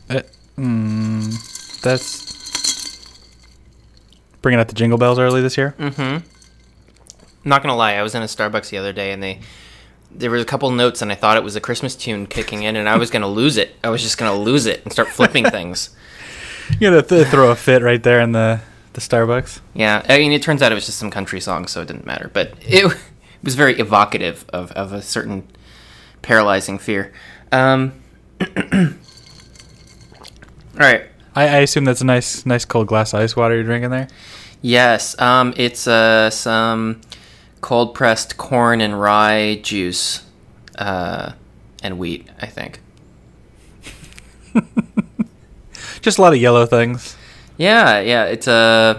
Uh, that's bringing out the jingle bells early this year. I'm not gonna lie, I was in a Starbucks the other day, and there was a couple notes, and I thought it was a Christmas tune kicking in, and I was gonna lose it. I was just gonna lose it and start flipping things. You're gonna throw a fit right there in the Starbucks. Yeah, I mean, it turns out it was just some country song, so it didn't matter. But it was very evocative of a certain paralyzing fear. All right. I assume that's a nice cold glass of ice water you're drinking there. Yes, it's some cold pressed corn and rye juice, and wheat, I think. Just a lot of yellow things. Yeah, it's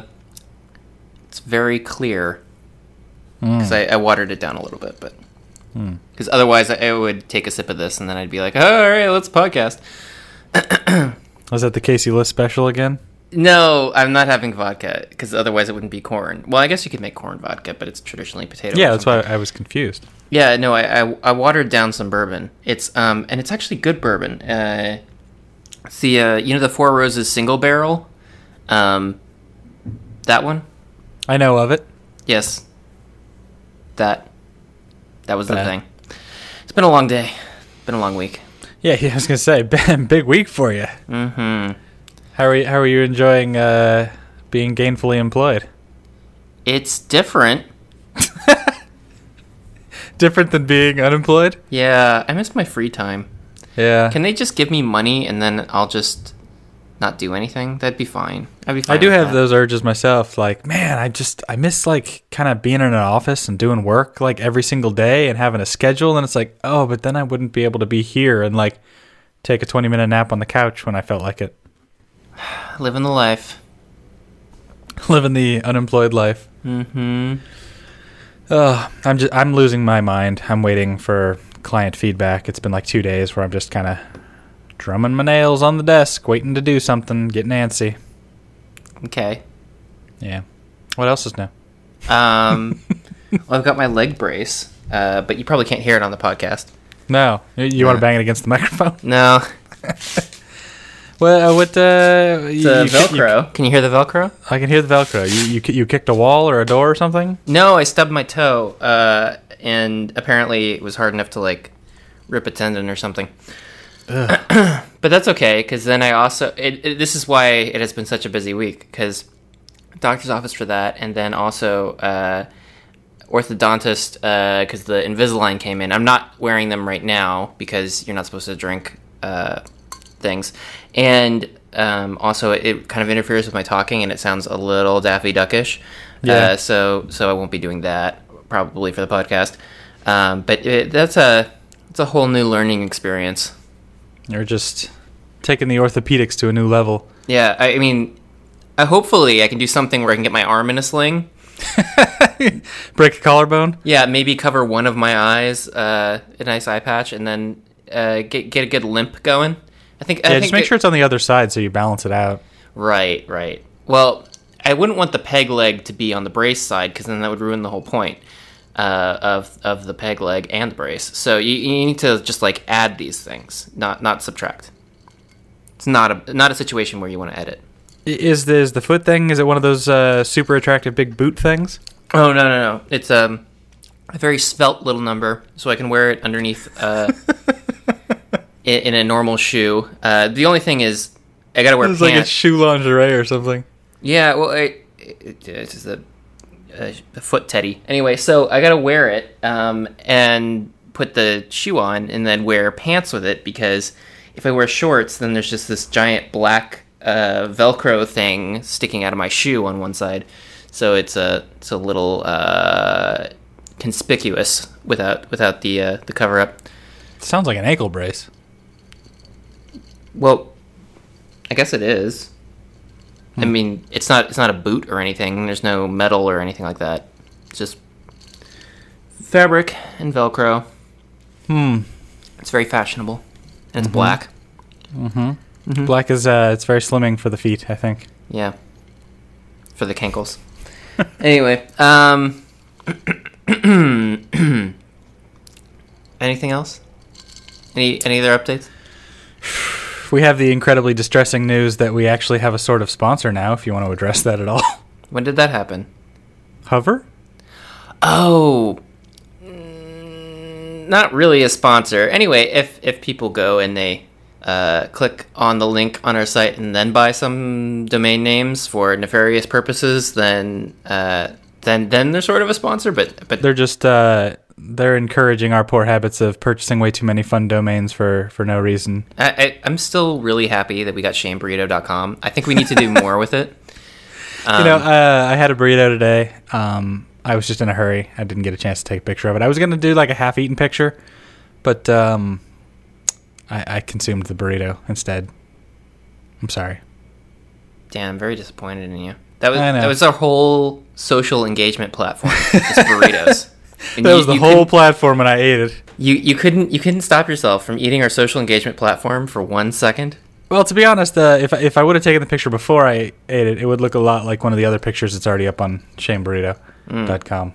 very clear because I watered it down a little bit, but because otherwise I would take a sip of this and then I'd be like, oh, all right, let's podcast. Was that the Casey List special again? No, I'm not having vodka because otherwise it wouldn't be corn. Well, I guess you could make corn vodka, but it's traditionally potato. Yeah, that's why I was confused. Yeah, no, I watered down some bourbon. It's and it's actually good bourbon. It's the the Four Roses single barrel. That one. I know of it. Yes. That was the thing. It's been a long day. Been a long week. Yeah, I was gonna say, big week for you. Mm-hmm. How are you enjoying being gainfully employed? It's different. Different than being unemployed? Yeah, I miss my free time. Yeah. Can they just give me money and then I'll just not do anything? That'd be fine. I'd be fine. I do with have that. those urges myself. Like, man, I miss like kind of being in an office and doing work like every single day and having a schedule. And it's like, oh, but then I wouldn't be able to be here and like take a 20-minute nap on the couch when I felt like it. Living the life. Living the unemployed life. Mm-hmm. I'm losing my mind. I'm waiting for client feedback. It's been like 2 days where I'm just kind of drumming my nails on the desk, waiting to do something, getting antsy. Okay. Yeah. What else is new? Well, I've got my leg brace, but you probably can't hear it on the podcast. No. You want to bang it against the microphone? No. Well, It's Velcro. Can you hear the Velcro? I can hear the Velcro. You kicked a wall or a door or something? No, I stubbed my toe, and apparently it was hard enough to, like, rip a tendon or something. But that's okay, because then I also... this is why it has been such a busy week, because doctor's office for that, and then also orthodontist, because the Invisalign came in. I'm not wearing them right now, because you're not supposed to drink things. And also, it kind of interferes with my talking, and it sounds a little Daffy Duckish. Yeah. So I won't be doing that, probably, for the podcast. But it's a whole new learning experience. You're just taking the orthopedics to a new level. Yeah, I mean, hopefully I can do something where I can get my arm in a sling. Break a collarbone? Yeah, maybe cover one of my eyes, a nice eye patch, and then get a good limp going. I think just make sure it's on the other side so you balance it out. Right. Well, I wouldn't want the peg leg to be on the brace side, because then that would ruin the whole point of the peg leg and the brace. So you need to just like add these things, not subtract. It's not a situation where you want to edit. Is the foot thing? Is it one of those super attractive big boot things? Oh no! It's a very svelte little number, so I can wear it underneath in a normal shoe. The only thing is, I gotta wear pants. It's like it's shoe lingerie or something. Yeah, well, it's just a foot teddy. Anyway, so I gotta wear it and put the shoe on, and then wear pants with it, because if I wear shorts, then there's just this giant black Velcro thing sticking out of my shoe on one side. So it's a little conspicuous without the cover up. It sounds like an ankle brace. Well, I guess it is. I mean, it's not a boot or anything. There's no metal or anything like that. It's just fabric and Velcro. It's very fashionable, and it's black. Black is it's very slimming for the feet, I think. Yeah, for the cankles. Anyway, anything else? Any other updates? we have the incredibly distressing news that we actually have a sort of sponsor now, if you want to address that at all. When did that happen? Hover? Oh, not really a sponsor. Anyway, if people go and they click on the link on our site and then buy some domain names for nefarious purposes, then they're sort of a sponsor. But They're just they're encouraging our poor habits of purchasing way too many fun domains for no reason. I'm still really happy that we got shameburrito.com. I think we need to do more with it. I had a burrito today. I was just in a hurry. I didn't get a chance to take a picture of it. I was going to do like a half-eaten picture, but I consumed the burrito instead. I'm sorry. Dan, I'm very disappointed in you. That was our whole social engagement platform. Just burritos. And that was the whole platform, and I ate it. You couldn't stop yourself from eating our social engagement platform for 1 second. Well, to be honest, if I would have taken the picture before I ate it, it would look a lot like one of the other pictures that's already up on shameburrito.com.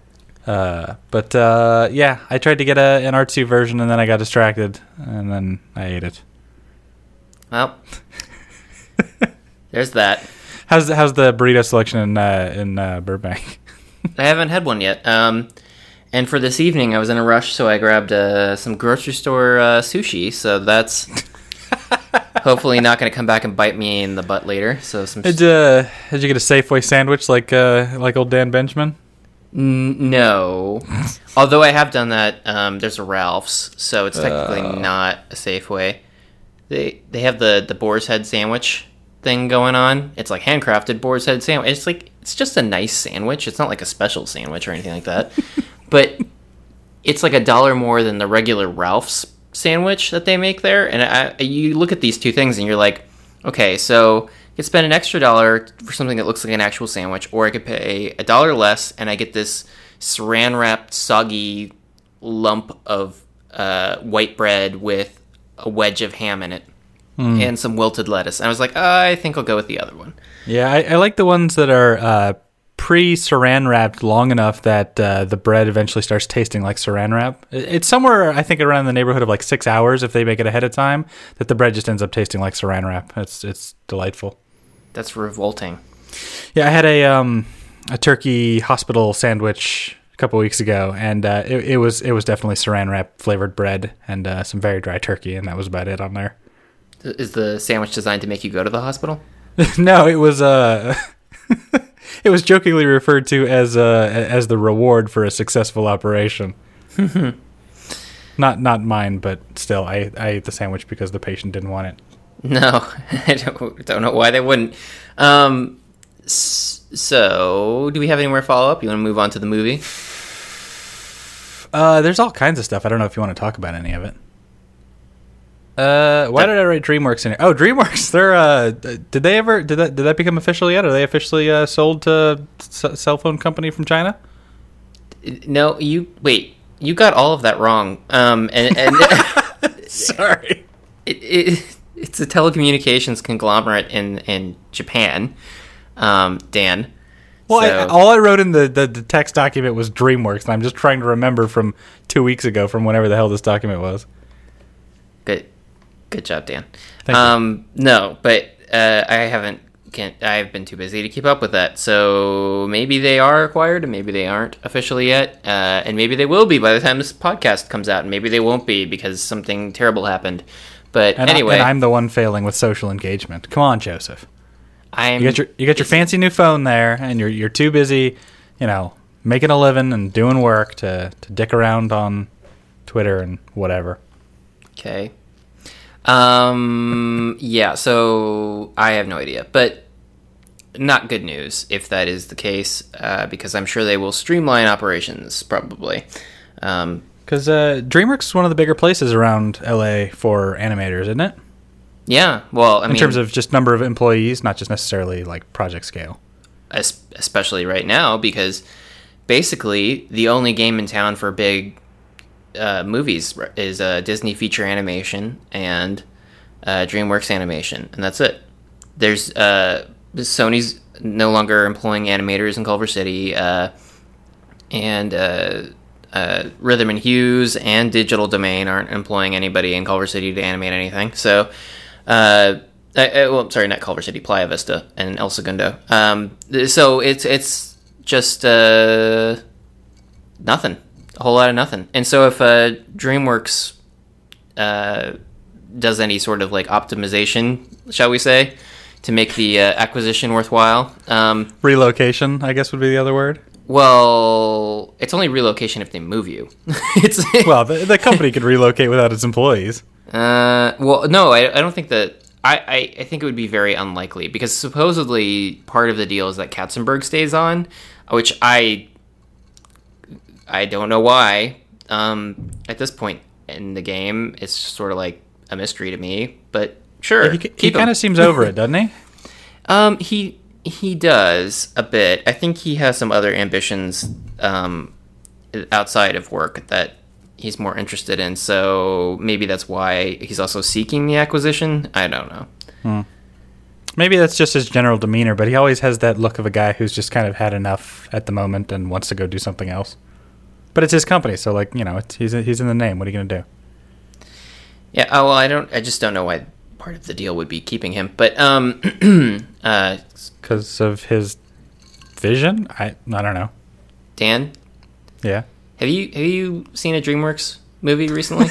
Yeah, I tried to get an R2 version, and then I got distracted, and then I ate it. Well, there's that. How's the burrito selection in Burbank? I haven't had one yet. And for this evening, I was in a rush, so I grabbed some grocery store sushi. So that's hopefully not going to come back and bite me in the butt later. So Did you get a Safeway sandwich like old Dan Benjamin? No. Although I have done that. There's a Ralph's, so it's technically not a Safeway. They have the boar's head sandwich thing going on. It's like handcrafted boar's head sandwich. It's just a nice sandwich. It's not like a special sandwich or anything like that. But it's like $1 more than the regular Ralph's sandwich that they make there. And you look at these two things and you're like, okay, so I could spend an extra $1 for something that looks like an actual sandwich, or I could pay $1 less and I get this saran wrapped, soggy lump of white bread with a wedge of ham in it and some wilted lettuce. And I was like, I think I'll go with the other one. Yeah, I like the ones that are pre-saran wrapped long enough that the bread eventually starts tasting like saran wrap. It's somewhere, I think, around the neighborhood of like 6 hours if they make it ahead of time, that the bread just ends up tasting like saran wrap. It's delightful. That's revolting. Yeah, I had a turkey hospital sandwich a couple weeks ago, and it was definitely saran wrap flavored bread and some very dry turkey, and that was about it on there. Is the sandwich designed to make you go to the hospital? No, it was it was jokingly referred to as the reward for a successful operation. Not mine, but still, I ate the sandwich because the patient didn't want it. No, I don't know why they wouldn't. So, do we have any more follow-up? You want to move on to the movie? There's all kinds of stuff. I don't know if you want to talk about any of it. Why did I write DreamWorks in here? Oh, DreamWorks. They're did that become official yet? Are they officially sold to cell phone company from China? No, you got all of that wrong. And Sorry. It's a telecommunications conglomerate in Japan. Dan. Well, so, all I wrote in the text document was DreamWorks, and I'm just trying to remember from 2 weeks ago, from whenever the hell this document was. Good job, Dan. Thank you. No, but I've been too busy to keep up with that. So maybe they are acquired, and maybe they aren't officially yet, and maybe they will be by the time this podcast comes out, and maybe they won't be because something terrible happened. But anyway, I'm the one failing with social engagement. Come on, Joseph. You got your fancy new phone there, and you're too busy, making a living and doing work to dick around on Twitter and whatever. Okay. Yeah, so I have no idea, but not good news if that is the case, because I'm sure they will streamline operations, probably. Because DreamWorks is one of the bigger places around LA for animators, isn't it? Yeah, well, I mean, in terms of just number of employees, not just necessarily like project scale. Especially right now, because basically the only game in town for big movies is Disney feature animation and DreamWorks animation, and that's it. There's Sony's no longer employing animators in Culver City, and Rhythm and Hughes and Digital Domain aren't employing anybody in Culver City to animate anything. So Well, sorry, not Culver City, Playa Vista, and El Segundo. So it's just nothing, a whole lot of nothing. And so if DreamWorks does any sort of like optimization, shall we say, to make the acquisition worthwhile, Relocation, I guess, would be the other word. well, it's only relocation if they move you. It's Well, the company could relocate without its employees. well, no, I don't think that. I think it would be very unlikely because supposedly part of the deal is that Katzenberg stays on, which I don't know why. At this point in the game, it's sort of like a mystery to me. But sure, He keep him. kind of seems over it, doesn't he? He does a bit. I think he has some other ambitions outside of work that he's more interested in. So maybe that's why he's also seeking the acquisition. I don't know. Maybe that's just his general demeanor, but he always has that look of a guy who's just kind of had enough at the moment and wants to go do something else. But it's his company, so like, you know, he's in the name. What are you gonna do? Yeah. Oh, well, I just don't know why part of the deal would be keeping him. But Because of his vision? I don't know. Dan, Yeah. have you seen a DreamWorks movie recently?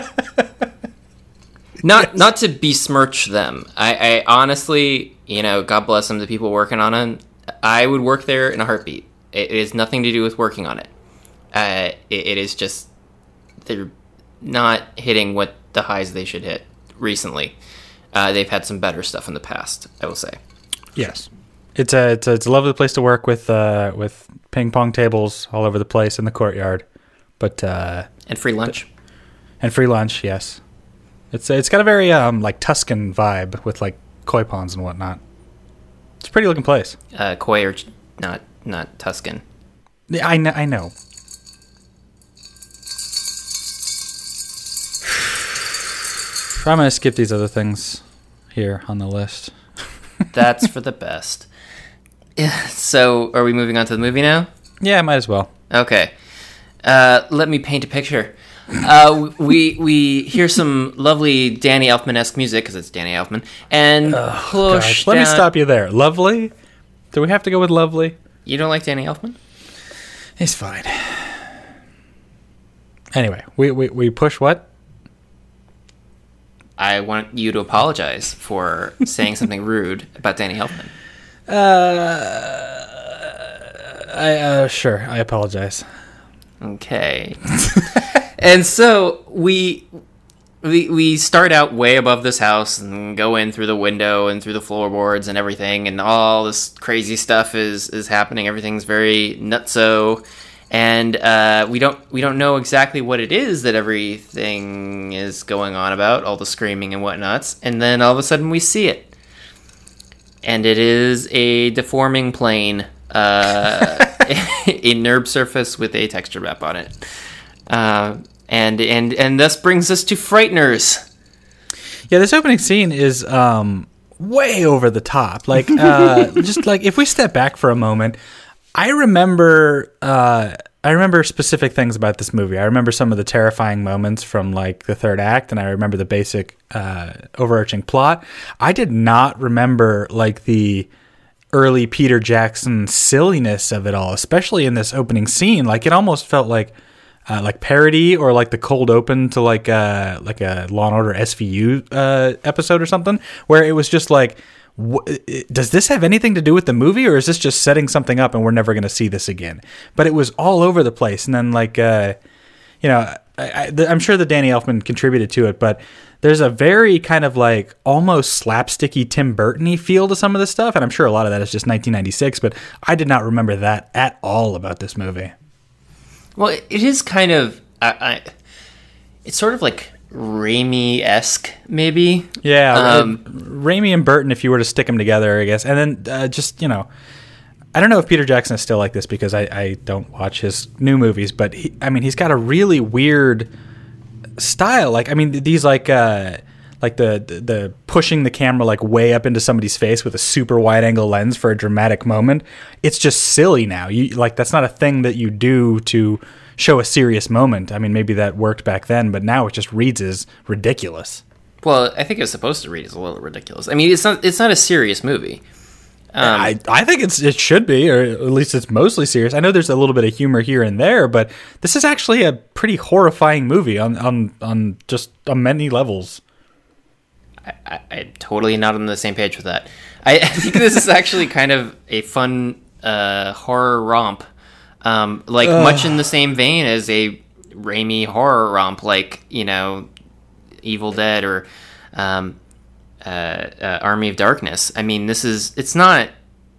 Not to besmirch them. I honestly, you know, God bless them, the people working on it. I would work there in a heartbeat. It has nothing to do with working on it. It is just they're not hitting what the highs they should hit recently. They've had some better stuff in the past, I will say. Yes. It's a lovely place to work with ping pong tables all over the place in the courtyard, but And free lunch. and free lunch. Yes, it's got a very like Tuscan vibe with like koi ponds and whatnot. It's a pretty looking place. Koi or not Tuscan. Yeah, I know. I'm gonna skip these other things here on the list. That's for the best. Yeah. So, are we moving on to the movie now? Yeah, might as well. Okay. Let me paint a picture. We hear some lovely Danny Elfman-esque music because it's Danny Elfman, and push. Gosh, let me down- stop you there. Lovely? Do we have to go with Lovely? You don't like Danny Elfman? He's fine. Anyway, we push what? I want you to apologize for saying something rude about Danny Elfman. Sure, I apologize. Okay. And so we start out way above this house and go in through the window and through the floorboards and everything, and all this crazy stuff is happening. Everything's very nutso, and we don't know exactly what it is that everything is going on about, all the screaming and whatnots, and then all of a sudden we see it, and it is a deforming plane. A NURB surface with a texture map on it, and thus brings us to Frighteners. Yeah, this opening scene is way over the top. Like, just like if we step back for a moment, I remember specific things about this movie. I remember some of the terrifying moments from like the third act, and I remember the basic overarching plot. I did not remember like the early Peter Jackson silliness of it all, especially in this opening scene. Like it almost felt like parody or like the cold open to like a Law and Order SVU episode or something, where it was just like, does this have anything to do with the movie, or is this just setting something up and we're never going to see this again? But it was all over the place, and then like I'm sure that Danny Elfman contributed to it, but there's a very kind of like almost slapsticky Tim Burton-y feel to some of this stuff, and I'm sure a lot of that is just 1996, but I did not remember that at all about this movie. Well, it is kind of it's sort of like Raimi-esque, maybe. Yeah, Raimi and Burton, if you were to stick them together, I guess. And then just, you know, I don't know if Peter Jackson is still like this because I don't watch his new movies, but he's got a really weird style. Like, I mean, these like the pushing the camera like way up into somebody's face with a super wide angle lens for a dramatic moment. It's just silly now. You like, that's not a thing that you do to show a serious moment. I mean, maybe that worked back then, but now it just reads as ridiculous. Well, I think it was supposed to read as a little ridiculous. I mean, it's not a serious movie. I think it should be, or at least it's mostly serious. I know there's a little bit of humor here and there, but this is actually a pretty horrifying movie on just on many levels. I'm totally not on the same page with that. I think this is actually kind of a fun horror romp, much in the same vein as a Raimi horror romp, like, you know, Evil Dead or Army of Darkness. I mean, this is not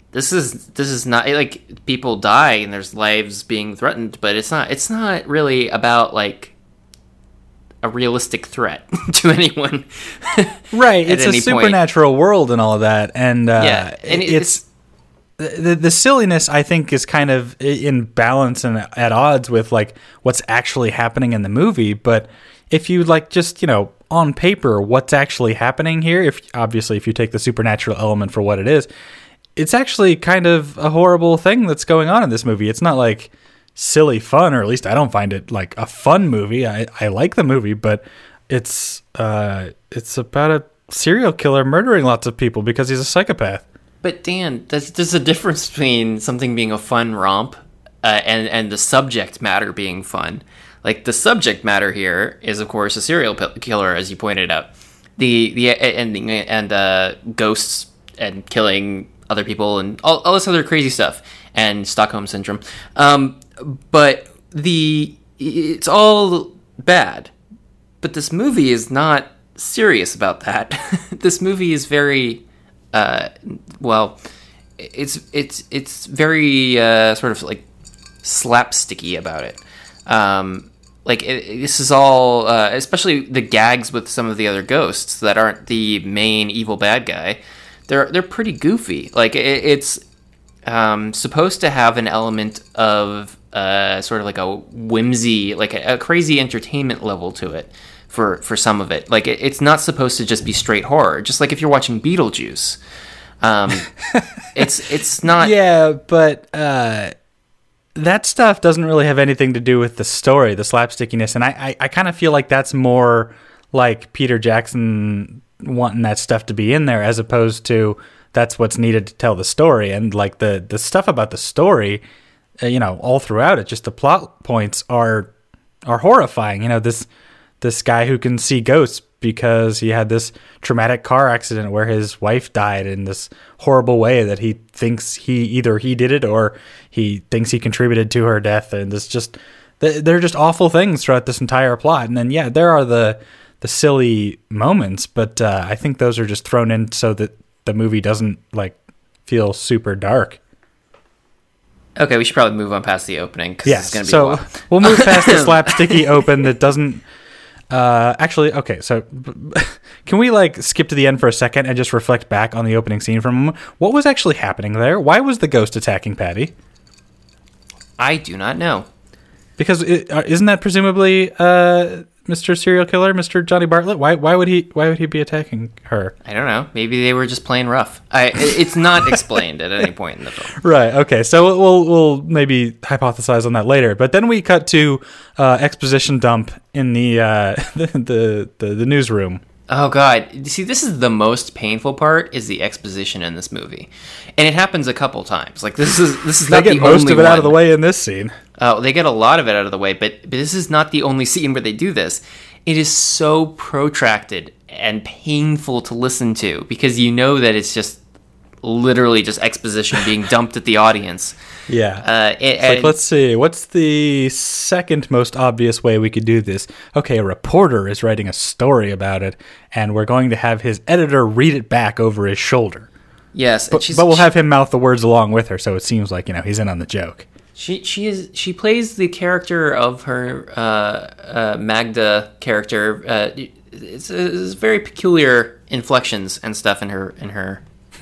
like people die and there's lives being threatened, but it's not really about like a realistic threat to anyone. Right. It's a supernatural world and all of that. And and it's the silliness, I think, is kind of in balance and at odds with like what's actually happening in the movie. But if you like just, you know, on paper, what's actually happening here, if you take the supernatural element for what it is, it's actually kind of a horrible thing that's going on in this movie. It's not like silly fun, or at least I don't find it like a fun movie. I like the movie, but it's about a serial killer murdering lots of people because he's a psychopath. But Dan, there's a difference between something being a fun romp and the subject matter being fun. Like, the subject matter here is, of course, a serial killer, as you pointed out. The ending and ghosts and killing other people and all this other crazy stuff and Stockholm Syndrome. But it's all bad. But this movie is not serious about that. This movie is very, it's very sort of like slapsticky about it. This is all, especially the gags with some of the other ghosts that aren't the main evil bad guy. They're pretty goofy. Like, it's supposed to have an element of sort of like a whimsy, like a crazy entertainment level to it for some of it. Like, it's not supposed to just be straight horror. Just like if you're watching Beetlejuice, it's not. Yeah, but that stuff doesn't really have anything to do with the story, the slapstickiness, and I kind of feel like that's more like Peter Jackson wanting that stuff to be in there, as opposed to that's what's needed to tell the story. And like the stuff about the story, you know, all throughout it, just the plot points are horrifying. You know, this guy who can see ghosts because he had this traumatic car accident where his wife died in this horrible way that he thinks he did it or he thinks he contributed to her death. And it's just, they're just awful things throughout this entire plot. And then, yeah, there are the silly moments, but I think those are just thrown in so that the movie doesn't like feel super dark. Okay, we should probably move on past the opening because it's going to be a while. We'll move past the slapsticky open that doesn't actually, okay, so can we like skip to the end for a second and just reflect back on the opening scene for a moment? What was actually happening there? Why was the ghost attacking Patty? I do not know. Because isn't that presumably Mr. Serial Killer, Mr. Johnny Bartlett? Why would he be attacking her? I don't know. Maybe they were just playing rough. It's not explained at any point in the film. Right. Okay. So we'll maybe hypothesize on that later. But then we cut to exposition dump in the newsroom. Oh God! See, this is the most painful part: is the exposition in this movie, and it happens a couple times. Like this is not the only one. They get most of it out of the way in this scene. Oh, they get a lot of it out of the way, but this is not the only scene where they do this. It is so protracted and painful to listen to because you know that it's just literally just exposition being dumped at the audience. Yeah. Like, let's see. What's the second most obvious way we could do this? Okay, a reporter is writing a story about it, and we're going to have his editor read it back over his shoulder. Yes. But we'll have him mouth the words along with her, so it seems like, you know, he's in on the joke. She plays the character of her Magda character. It's very peculiar inflections and stuff in her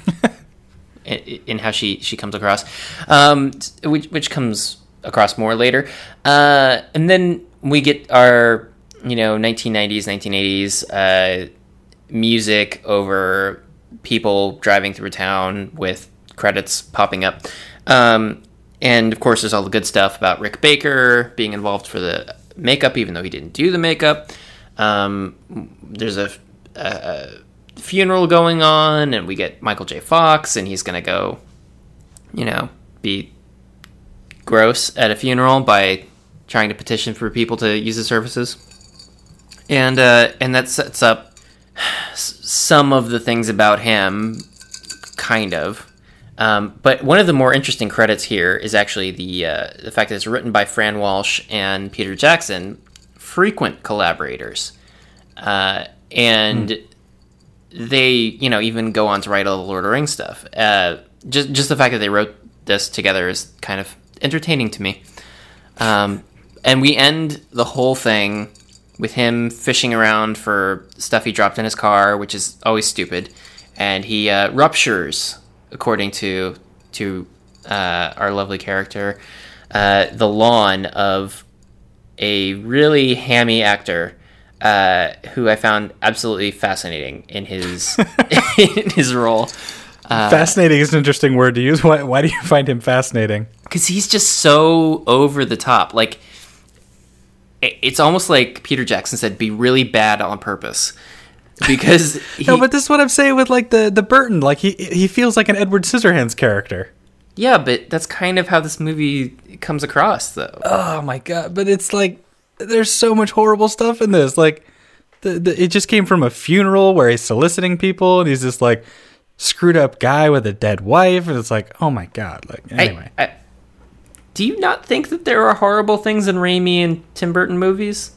in how she comes across, which comes across more later. And then we get our 1990s, 1980s music over people driving through town with credits popping up. And, of course, there's all the good stuff about Rick Baker being involved for the makeup, even though he didn't do the makeup. There's funeral going on, and we get Michael J. Fox, and he's gonna go, be gross at a funeral by trying to petition for people to use his services, and that sets up some of the things about him, kind of. But one of the more interesting credits here is actually the fact that it's written by Fran Walsh and Peter Jackson, frequent collaborators, and they, even go on to write all the Lord of the Rings stuff. Just the fact that they wrote this together is kind of entertaining to me. And we end the whole thing with him fishing around for stuff he dropped in his car, which is always stupid, and he ruptures, according to our lovely character, the lawn of a really hammy actor who I found absolutely fascinating in his in his role. Fascinating is an interesting word to use. Why do you find him fascinating? Because he's just so over the top. Like, it's almost like Peter Jackson said, be really bad on purpose. Because no, but this is what I'm saying with like the Burton. Like he feels like an Edward Scissorhands character. Yeah, but that's kind of how this movie comes across, though. Oh my god! But it's like there's so much horrible stuff in this. Like it just came from a funeral where he's soliciting people, and he's this like screwed up guy with a dead wife, and it's like, oh my god! Like anyway, do you not think that there are horrible things in Raimi and Tim Burton movies?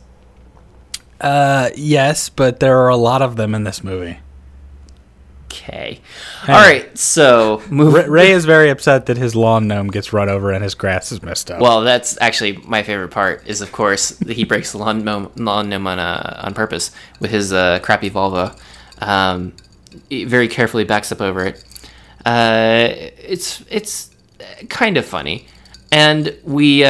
Yes, but there are a lot of them in this movie. Okay. All right, so... Ray is very upset that his lawn gnome gets run over and his grass is messed up. Well, that's actually my favorite part, is, of course, that he breaks the lawn gnome on purpose with his crappy Volvo. He very carefully backs up over it. It's kind of funny. And we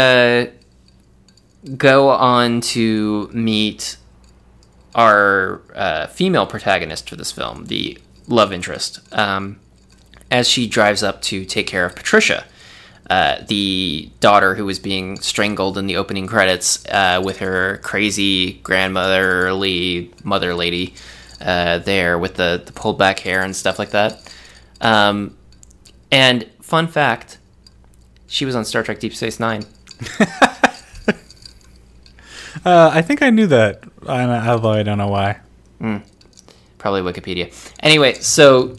go on to meet our female protagonist for this film, the love interest, as she drives up to take care of Patricia, the daughter who was being strangled in the opening credits with her crazy grandmotherly mother lady there with the pulled back hair and stuff like that. And fun fact, she was on Star Trek Deep Space Nine. I think I knew that, although I don't know why. Probably Wikipedia. Anyway, so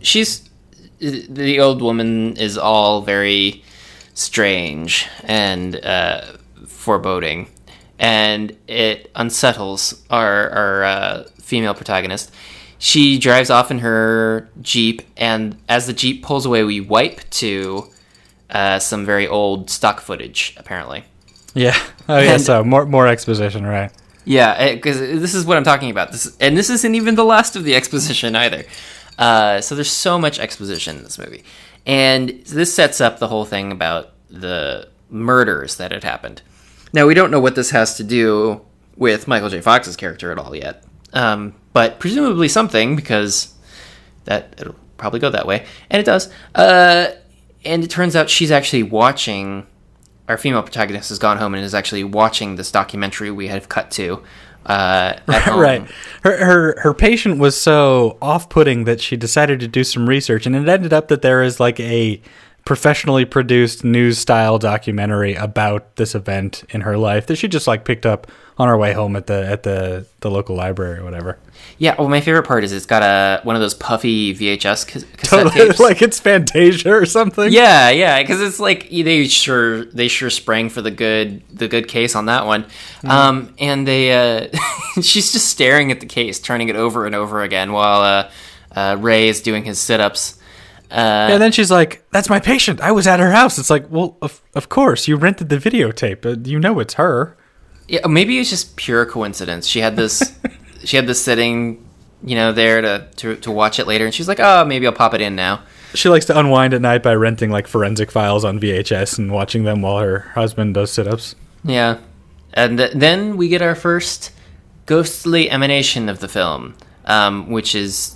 the old woman is all very strange and foreboding, and it unsettles our female protagonist. She drives off in her Jeep, and as the Jeep pulls away, we wipe to some very old stock footage, apparently. Yeah. Oh, yeah. So more exposition, right? Yeah, because this is what I'm talking about. This isn't even the last of the exposition either. So there's so much exposition in this movie, and this sets up the whole thing about the murders that had happened. Now, we don't know what this has to do with Michael J. Fox's character at all yet, but presumably something, because it'll probably go that way, and it does. And it turns out she's actually watching. Our female protagonist has gone home and is actually watching this documentary we have cut to at home. Right. Her patient was so off-putting that she decided to do some research, and it ended up that there is like a professionally produced news-style documentary about this event in her life that she just like picked up on her way home at the local library or whatever. Yeah, well, my favorite part is it's got one of those puffy VHS cassette totally, tapes. Like it's Fantasia or something. Yeah, because it's like they sure sprang for the good case on that one. And they she's just staring at the case, turning it over and over again while Ray is doing his sit-ups. And then she's like, "That's my patient. I was at her house." It's like, well, of course you rented the videotape. You know it's her. Yeah, maybe it's just pure coincidence. She had this. She had this sitting, there to watch it later, and she's like, "Oh, maybe I'll pop it in now." She likes to unwind at night by renting like forensic files on VHS and watching them while her husband does sit-ups. Yeah, and then we get our first ghostly emanation of the film, which is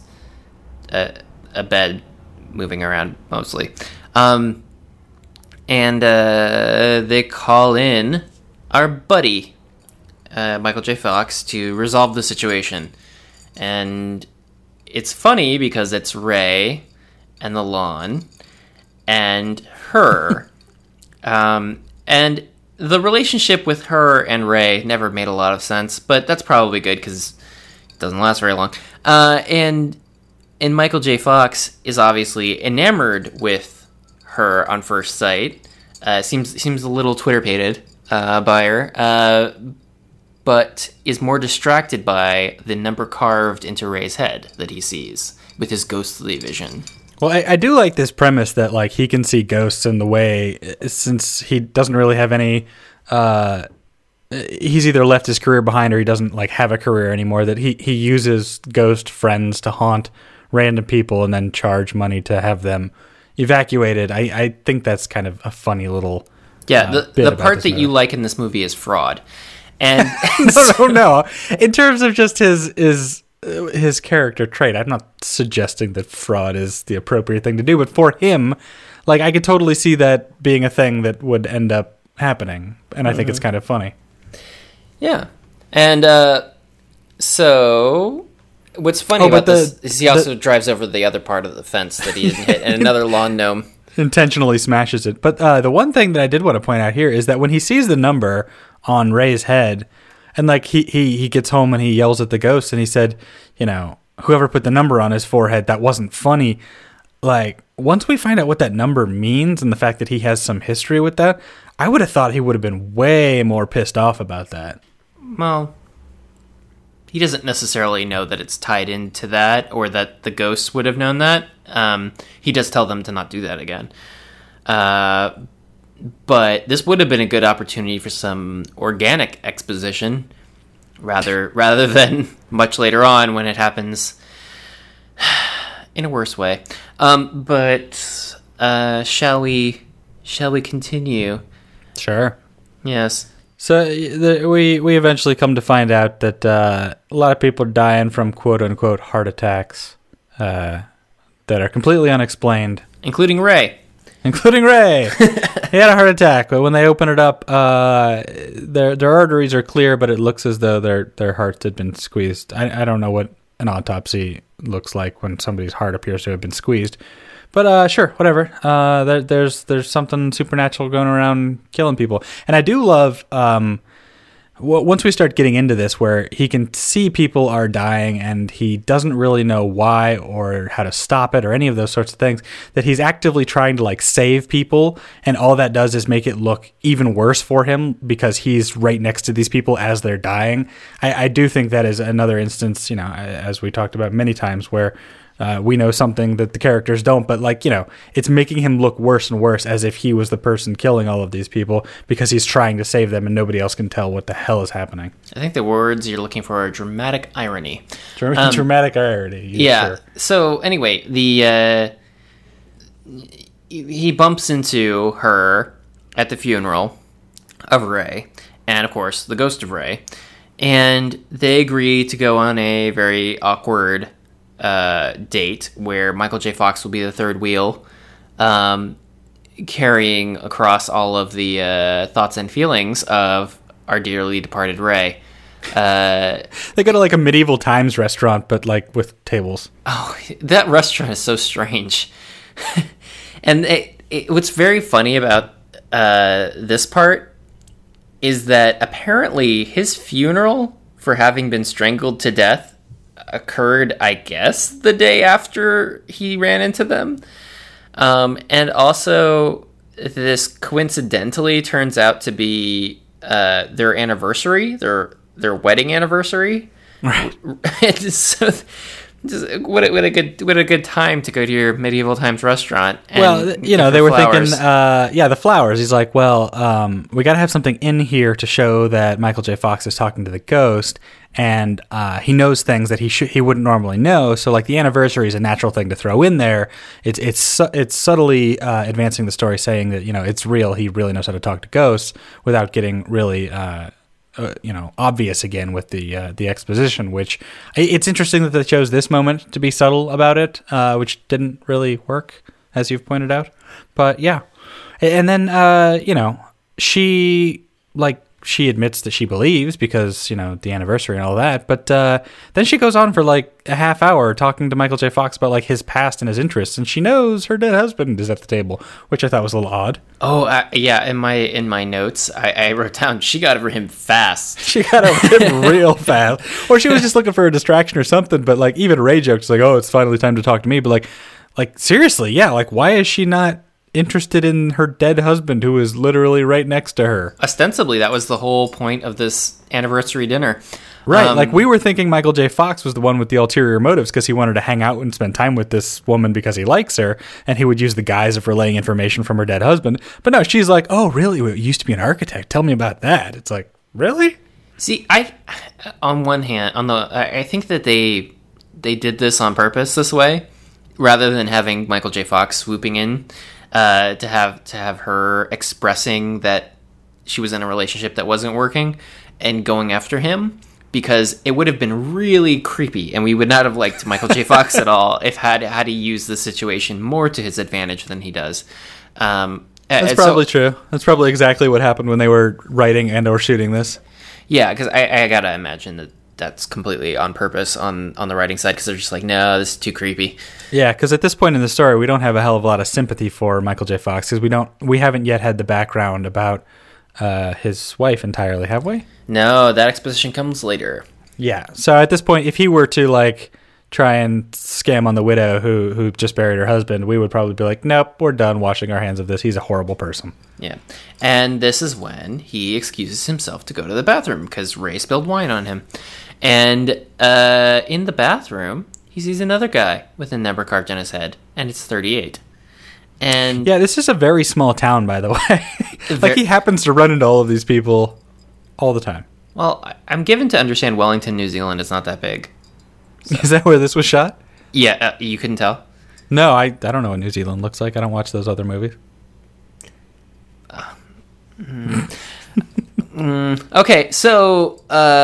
a bed moving around mostly, and they call in our buddy. Michael J. Fox to resolve the situation, and it's funny because it's Ray and the lawn and her. And the relationship with her and Ray never made a lot of sense, but that's probably good because it doesn't last very long. And Michael J. Fox is obviously enamored with her on first sight. Seems a little Twitter-pated by her, but is more distracted by the number carved into Ray's head that he sees with his ghostly vision. Well, I do like this premise that like he can see ghosts in the way, since he doesn't really have any. He's either left his career behind or he doesn't like have a career anymore. That he uses ghost friends to haunt random people and then charge money to have them evacuated. I think that's kind of a funny little. Yeah, the part that you like in this movie is fraud, and no. In terms of just his character trait, I'm not suggesting that fraud is the appropriate thing to do, but for him, like I could totally see that being a thing that would end up happening, and I think it's kind of funny. Yeah, and so what's funny about this is he also drives over the other part of the fence that he didn't hit, and another lawn gnome intentionally smashes it. But the one thing that I did want to point out here is that when he sees the number on Ray's head, and like he gets home and he yells at the ghost and he said, you know, whoever put the number on his forehead, that wasn't funny. Like, once we find out what that number means and the fact that he has some history with that, I would have thought he would have been way more pissed off about that. Well, he doesn't necessarily know that it's tied into that or that the ghosts would have known that. He does tell them to not do that again. But this would have been a good opportunity for some organic exposition rather than much later on when it happens in a worse way. But shall we continue? Sure. Yes. So we eventually come to find out that a lot of people are dying from quote unquote heart attacks that are completely unexplained, including Ray. He had a heart attack, but when they open it up, their arteries are clear, but it looks as though their hearts had been squeezed. I don't know what an autopsy looks like when somebody's heart appears to have been squeezed, but sure, whatever. There's something supernatural going around killing people, and I do love once we start getting into this, where he can see people are dying and he doesn't really know why or how to stop it or any of those sorts of things, that he's actively trying to like save people, and all that does is make it look even worse for him because he's right next to these people as they're dying. I do think that is another instance, you know, as we talked about many times, where we know something that the characters don't, but like, you know, it's making him look worse and worse as if he was the person killing all of these people because he's trying to save them and nobody else can tell what the hell is happening. I think the words you're looking for are dramatic irony. Dramatic irony. Yeah. Sure. So anyway, he bumps into her at the funeral of Ray, and of course the ghost of Ray, and they agree to go on a very awkward date where Michael J. Fox will be the third wheel, carrying across all of the thoughts and feelings of our dearly departed Ray. They go to like a medieval times restaurant, but like with tables. Oh, that restaurant is so strange. And what's very funny about this part is that apparently his funeral for having been strangled to death occurred, I guess, the day after he ran into them. And also, this coincidentally turns out to be their anniversary, their wedding anniversary. Right. So, what a good time to go to your medieval times restaurant. And well, you know, they were flowers. thinking, the flowers. He's like, well, we got to have something in here to show that Michael J. Fox is talking to the ghost, and he knows things that he wouldn't normally know. So, like, the anniversary is a natural thing to throw in there. It's subtly advancing the story, saying that, you know, it's real. He really knows how to talk to ghosts without getting really obvious again with the exposition, which it's interesting that they chose this moment to be subtle about it, which didn't really work, as you've pointed out. But yeah. And then, she like she admits that she believes because, you know, the anniversary and all that. But then she goes on for like a half hour talking to Michael J. Fox about like his past and his interests, and she knows her dead husband is at the table, which I thought was a little odd. Oh, yeah. In my notes, I wrote down she got over him fast. She got over him real fast, or she was just looking for a distraction or something. But like even Ray jokes like, "Oh, it's finally time to talk to me." But like seriously, yeah. Like why is she not interested in her dead husband who is literally right next to her? Ostensibly, that was the whole point of this anniversary dinner. Right, like we were thinking Michael J. Fox was the one with the ulterior motives because he wanted to hang out and spend time with this woman because he likes her, and he would use the guise of relaying information from her dead husband. But no, she's like, "Oh, really? You used to be an architect. Tell me about that." It's like, really? See, on one hand, I think that they did this on purpose this way, rather than having Michael J. Fox swooping in to have her expressing that she was in a relationship that wasn't working and going after him. Because it would have been really creepy, and we would not have liked Michael J. Fox at all if had he used the situation more to his advantage than he does. That's probably true. That's probably exactly what happened when they were writing and or shooting this. Yeah, because I gotta imagine that that's completely on purpose on the writing side, because they're just like, no, this is too creepy. Yeah, because at this point in the story, we don't have a hell of a lot of sympathy for Michael J. Fox because we haven't yet had the background about his wife entirely, have we? No, that exposition comes later. Yeah. So at this point, if he were to like try and scam on the widow who just buried her husband, we would probably be like, nope, we're done washing our hands of this. He's a horrible person. Yeah. And this is when he excuses himself to go to the bathroom because Ray spilled wine on him. And in the bathroom, he sees another guy with a number carved on his head, and it's 38. And yeah, this is a very small town, by the way. Like he happens to run into all of these people all the time. Well, I'm given to understand Wellington, New Zealand is not that big. So. Is that where this was shot? Yeah, you couldn't tell? No, I don't know what New Zealand looks like. I don't watch those other movies. Okay, so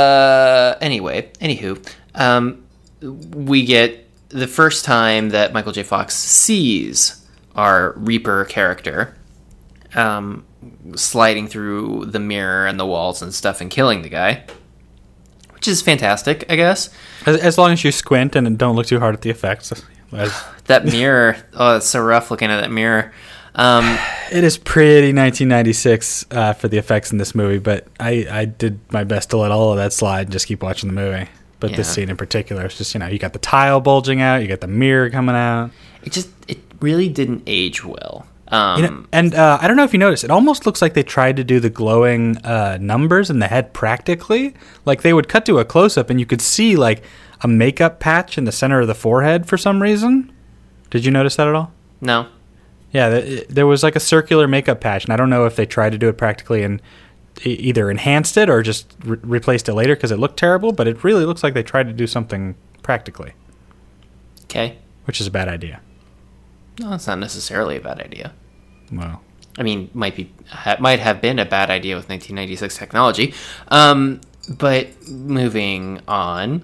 anywho, we get the first time that Michael J. Fox sees our Reaper character sliding through the mirror and the walls and stuff and killing the guy, which is fantastic, I guess. As long as you squint and don't look too hard at the effects. That mirror, oh, it's so rough looking at that mirror. It is pretty 1996 for the effects in this movie, but I did my best to let all of that slide and just keep watching the movie. But this scene in particular, it's just, you got the tile bulging out, you got the mirror coming out. It really didn't age well. I don't know if you noticed, it almost looks like they tried to do the glowing numbers in the head practically. Like they would cut to a close-up and you could see like a makeup patch in the center of the forehead for some reason. Did you notice that at all? No. Yeah, there was like a circular makeup patch, and I don't know if they tried to do it practically and either enhanced it or just replaced it later because it looked terrible, but it really looks like they tried to do something practically. Okay. Which is a bad idea. No, it's not necessarily a bad idea. Well, I mean, might have been a bad idea with 1996 technology. But moving on,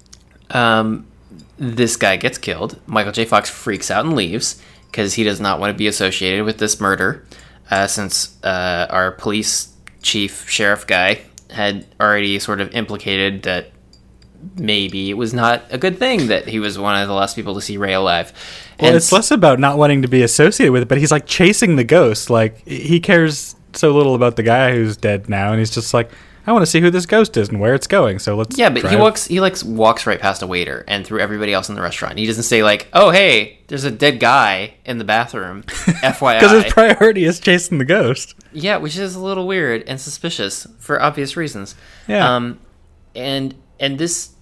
this guy gets killed. Michael J. Fox freaks out and leaves because he does not want to be associated with this murder, since our police chief sheriff guy had already sort of implicated that maybe it was not a good thing that he was one of the last people to see Ray alive. Well, and it's less about not wanting to be associated with it, but he's like chasing the ghost. Like he cares so little about the guy who's dead now, and he's just like, I want to see who this ghost is and where it's going. So let's. Yeah, but he walks right past a waiter and through everybody else in the restaurant. He doesn't say like, "Oh, hey, there's a dead guy in the bathroom." FYI, because his priority is chasing the ghost. Yeah, which is a little weird and suspicious for obvious reasons. Yeah. And this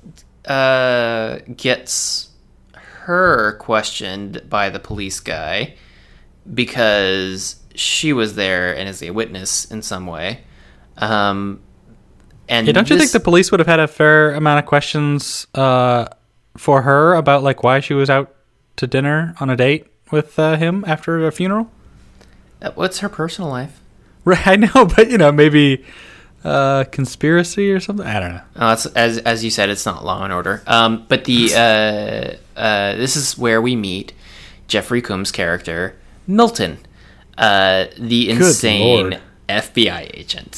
gets her questioned by the police guy because she was there and is a witness in some way. And don't you think the police would have had a fair amount of questions for her about like why she was out to dinner on a date with him after a funeral? What's her personal life? Right, I know, but maybe conspiracy or something. I don't know. It's, as you said, it's not Law and Order. But the this is where we meet Jeffrey Combs' character Milton, the insane FBI agent.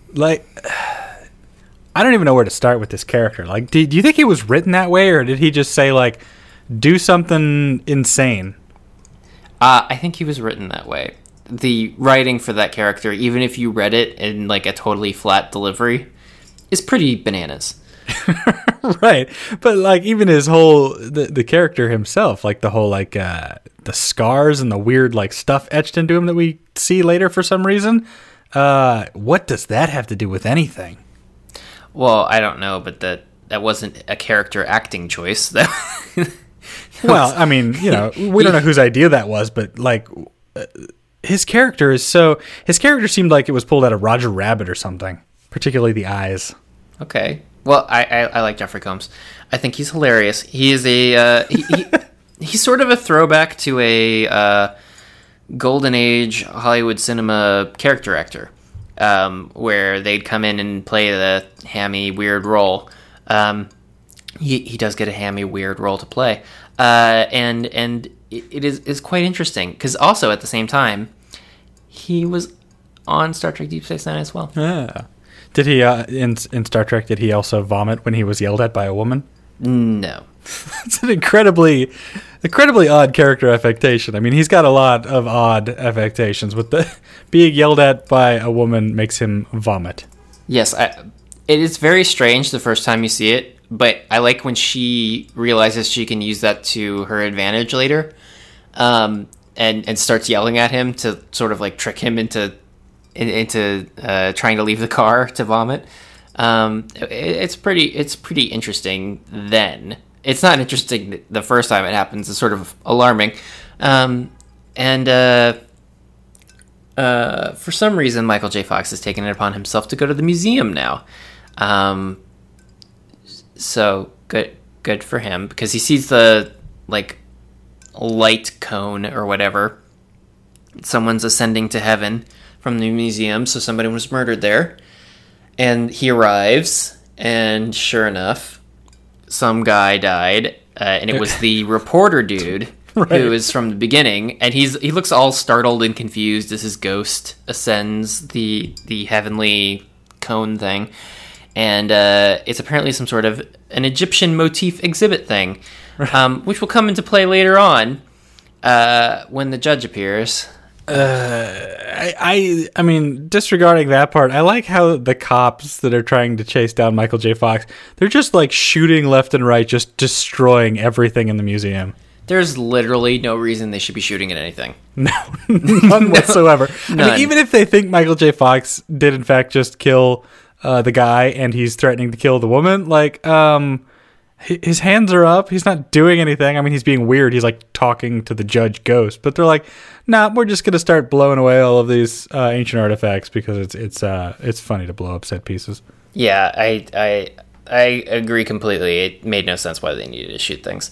Like, I don't even know where to start with this character. Like, do you think he was written that way, or did he just say, like, do something insane? I think he was written that way. The writing for that character, even if you read it in, like, a totally flat delivery, is pretty bananas. Right. But, like, even his whole, the character himself, like, the whole, like, the scars and the weird, like, stuff etched into him that we see later for some reason, what does that have to do with anything? Well, I don't know, but that wasn't a character acting choice. Well, I mean, you know, we don't know whose idea that was, but, like, his character seemed like it was pulled out of Roger Rabbit or something, particularly the eyes. Okay. Well, I like Jeffrey Combs. I think he's hilarious. He is he's sort of a throwback to a golden age Hollywood cinema character actor, where they'd come in and play the hammy, weird role. He does get a hammy, weird role to play, and it is quite interesting because also at the same time he was on Star Trek Deep Space Nine as well. Yeah. Did he in Star Trek? Did he also vomit when he was yelled at by a woman? No. It's an incredibly odd character affectation. I mean, he's got a lot of odd affectations. With the being yelled at by a woman makes him vomit. Yes, it is very strange the first time you see it, but I like when she realizes she can use that to her advantage later, and starts yelling at him to sort of like trick him into trying to leave the car to vomit. It's pretty interesting then. It's not interesting the first time it happens. It's sort of alarming. For some reason, Michael J. Fox has taken it upon himself to go to the museum now. So good for him, because he sees the, like, light cone or whatever. Someone's ascending to heaven from the museum, so somebody was murdered there. And he arrives, and sure enough, some guy died, and it was the reporter dude, right, who is from the beginning, and he looks all startled and confused as his ghost ascends the heavenly cone thing. And it's apparently some sort of an Egyptian motif exhibit thing, which will come into play later on when the judge appears. I mean, disregarding that part, I like how the cops that are trying to chase down Michael J. Fox, they're just like shooting left and right, just destroying everything in the museum. There's literally no reason they should be shooting at anything. No, none whatsoever. None. I mean, even if they think Michael J. Fox did in fact just kill the guy and he's threatening to kill the woman, like, his hands are up. He's not doing anything. I mean, he's being weird. He's like talking to the judge ghost, but they're like, nah, we're just going to start blowing away all of these ancient artifacts because it's funny to blow up set pieces. Yeah, I agree completely. It made no sense why they needed to shoot things.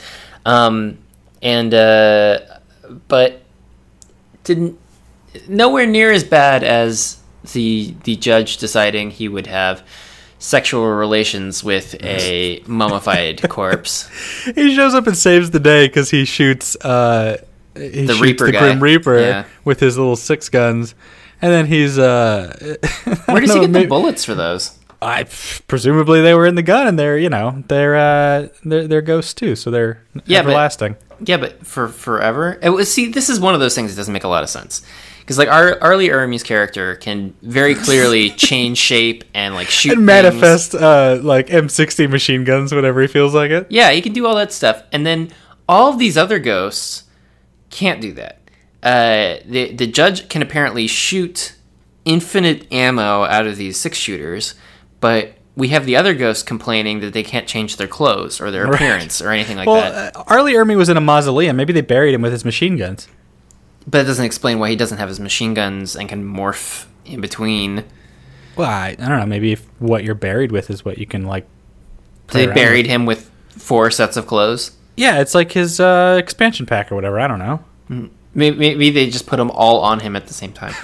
But didn't nowhere near as bad as the judge deciding he would have sexual relations with a mummified corpse. He shows up and saves the day because he shoots the Grim Reaper with his little 6 guns, and then he's where does he get the bullets for those? Presumably they were in the gun, and they're ghosts too, so they're everlasting. But for forever. See, this is one of those things that doesn't make a lot of sense. Because, like, Arlie Ermey's character can very clearly change shape and, like, shoot and manifest, like, M60 machine guns whenever he feels like it. Yeah, he can do all that stuff. And then all of these other ghosts can't do that. The judge can apparently shoot infinite ammo out of these 6-shooters, but we have the other ghosts complaining that they can't change their clothes or their appearance or anything like that. Arlie Ermey was in a mausoleum. Maybe they buried him with his machine guns. But it doesn't explain why he doesn't have his machine guns and can morph in between. Well, I don't know. Maybe if what you're buried with is what you can, like, They buried him with 4 sets of clothes? Yeah, it's like his expansion pack or whatever. I don't know. Maybe they just put them all on him at the same time.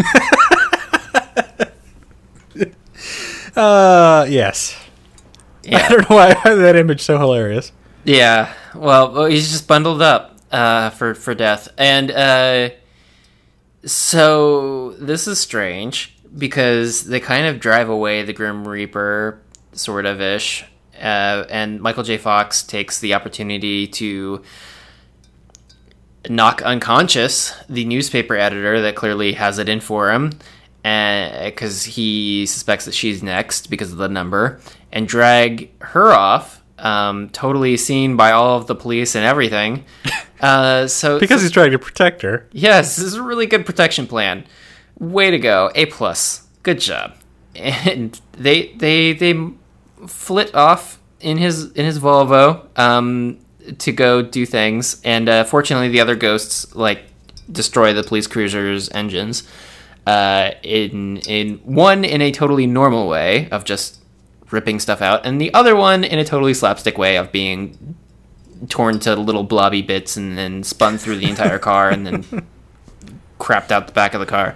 Yes. Yeah. I don't know why that image is so hilarious. Yeah. Well, he's just bundled up for death. And so this is strange because they kind of drive away the Grim Reaper, sort of ish, and Michael J. Fox takes the opportunity to knock unconscious the newspaper editor that clearly has it in for him, because he suspects that she's next because of the number, and drag her off, totally seen by all of the police and everything. Because he's trying to protect her. Yes, this is a really good protection plan. Way to go. A+. Good job. And they flit off in his Volvo to go do things, and fortunately the other ghosts like destroy the police cruiser's engines. In one in a totally normal way of just ripping stuff out, and the other one in a totally slapstick way of being torn to little blobby bits and then spun through the entire car and then crapped out the back of the car.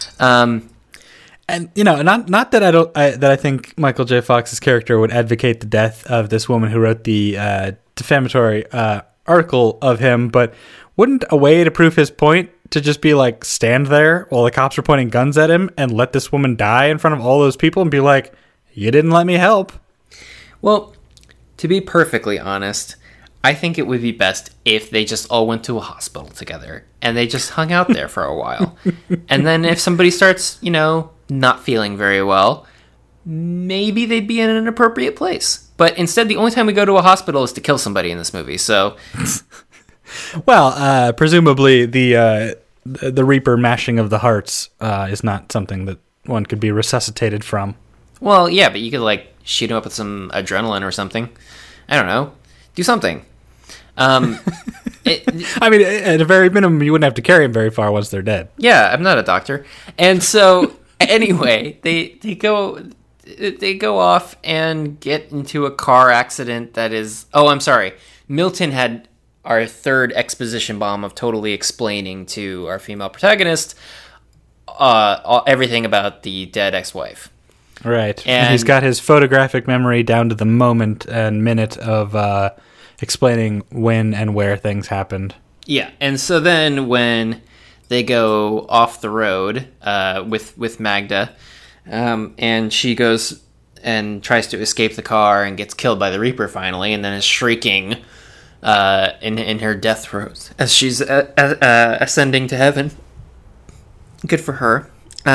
And not that I think Michael J. Fox's character would advocate the death of this woman who wrote the defamatory article of him, but wouldn't a way to prove his point to just be like stand there while the cops are pointing guns at him and let this woman die in front of all those people and be like, you didn't let me help? Well, to be perfectly honest, I think it would be best if they just all went to a hospital together and they just hung out there for a while. And then if somebody starts, not feeling very well, maybe they'd be in an appropriate place. But instead, the only time we go to a hospital is to kill somebody in this movie, so... Well, presumably the Reaper mashing of the hearts is not something that one could be resuscitated from. Well, yeah, but you could, shoot him up with some adrenaline or something. I don't know. Do something. I mean, at a very minimum, you wouldn't have to carry them very far once they're dead. Yeah, I'm not a doctor. And so, anyway, they go off and get into a car accident that is... Oh, I'm sorry. Milton had our third exposition bomb of totally explaining to our female protagonist everything about the dead ex-wife. Right. And he's got his photographic memory down to the moment and minute of explaining when and where things happened. Yeah, and so then when they go off the road with Magda, and she goes and tries to escape the car and gets killed by the Reaper finally, and then is shrieking in her death throes as she's ascending to heaven. Good for her.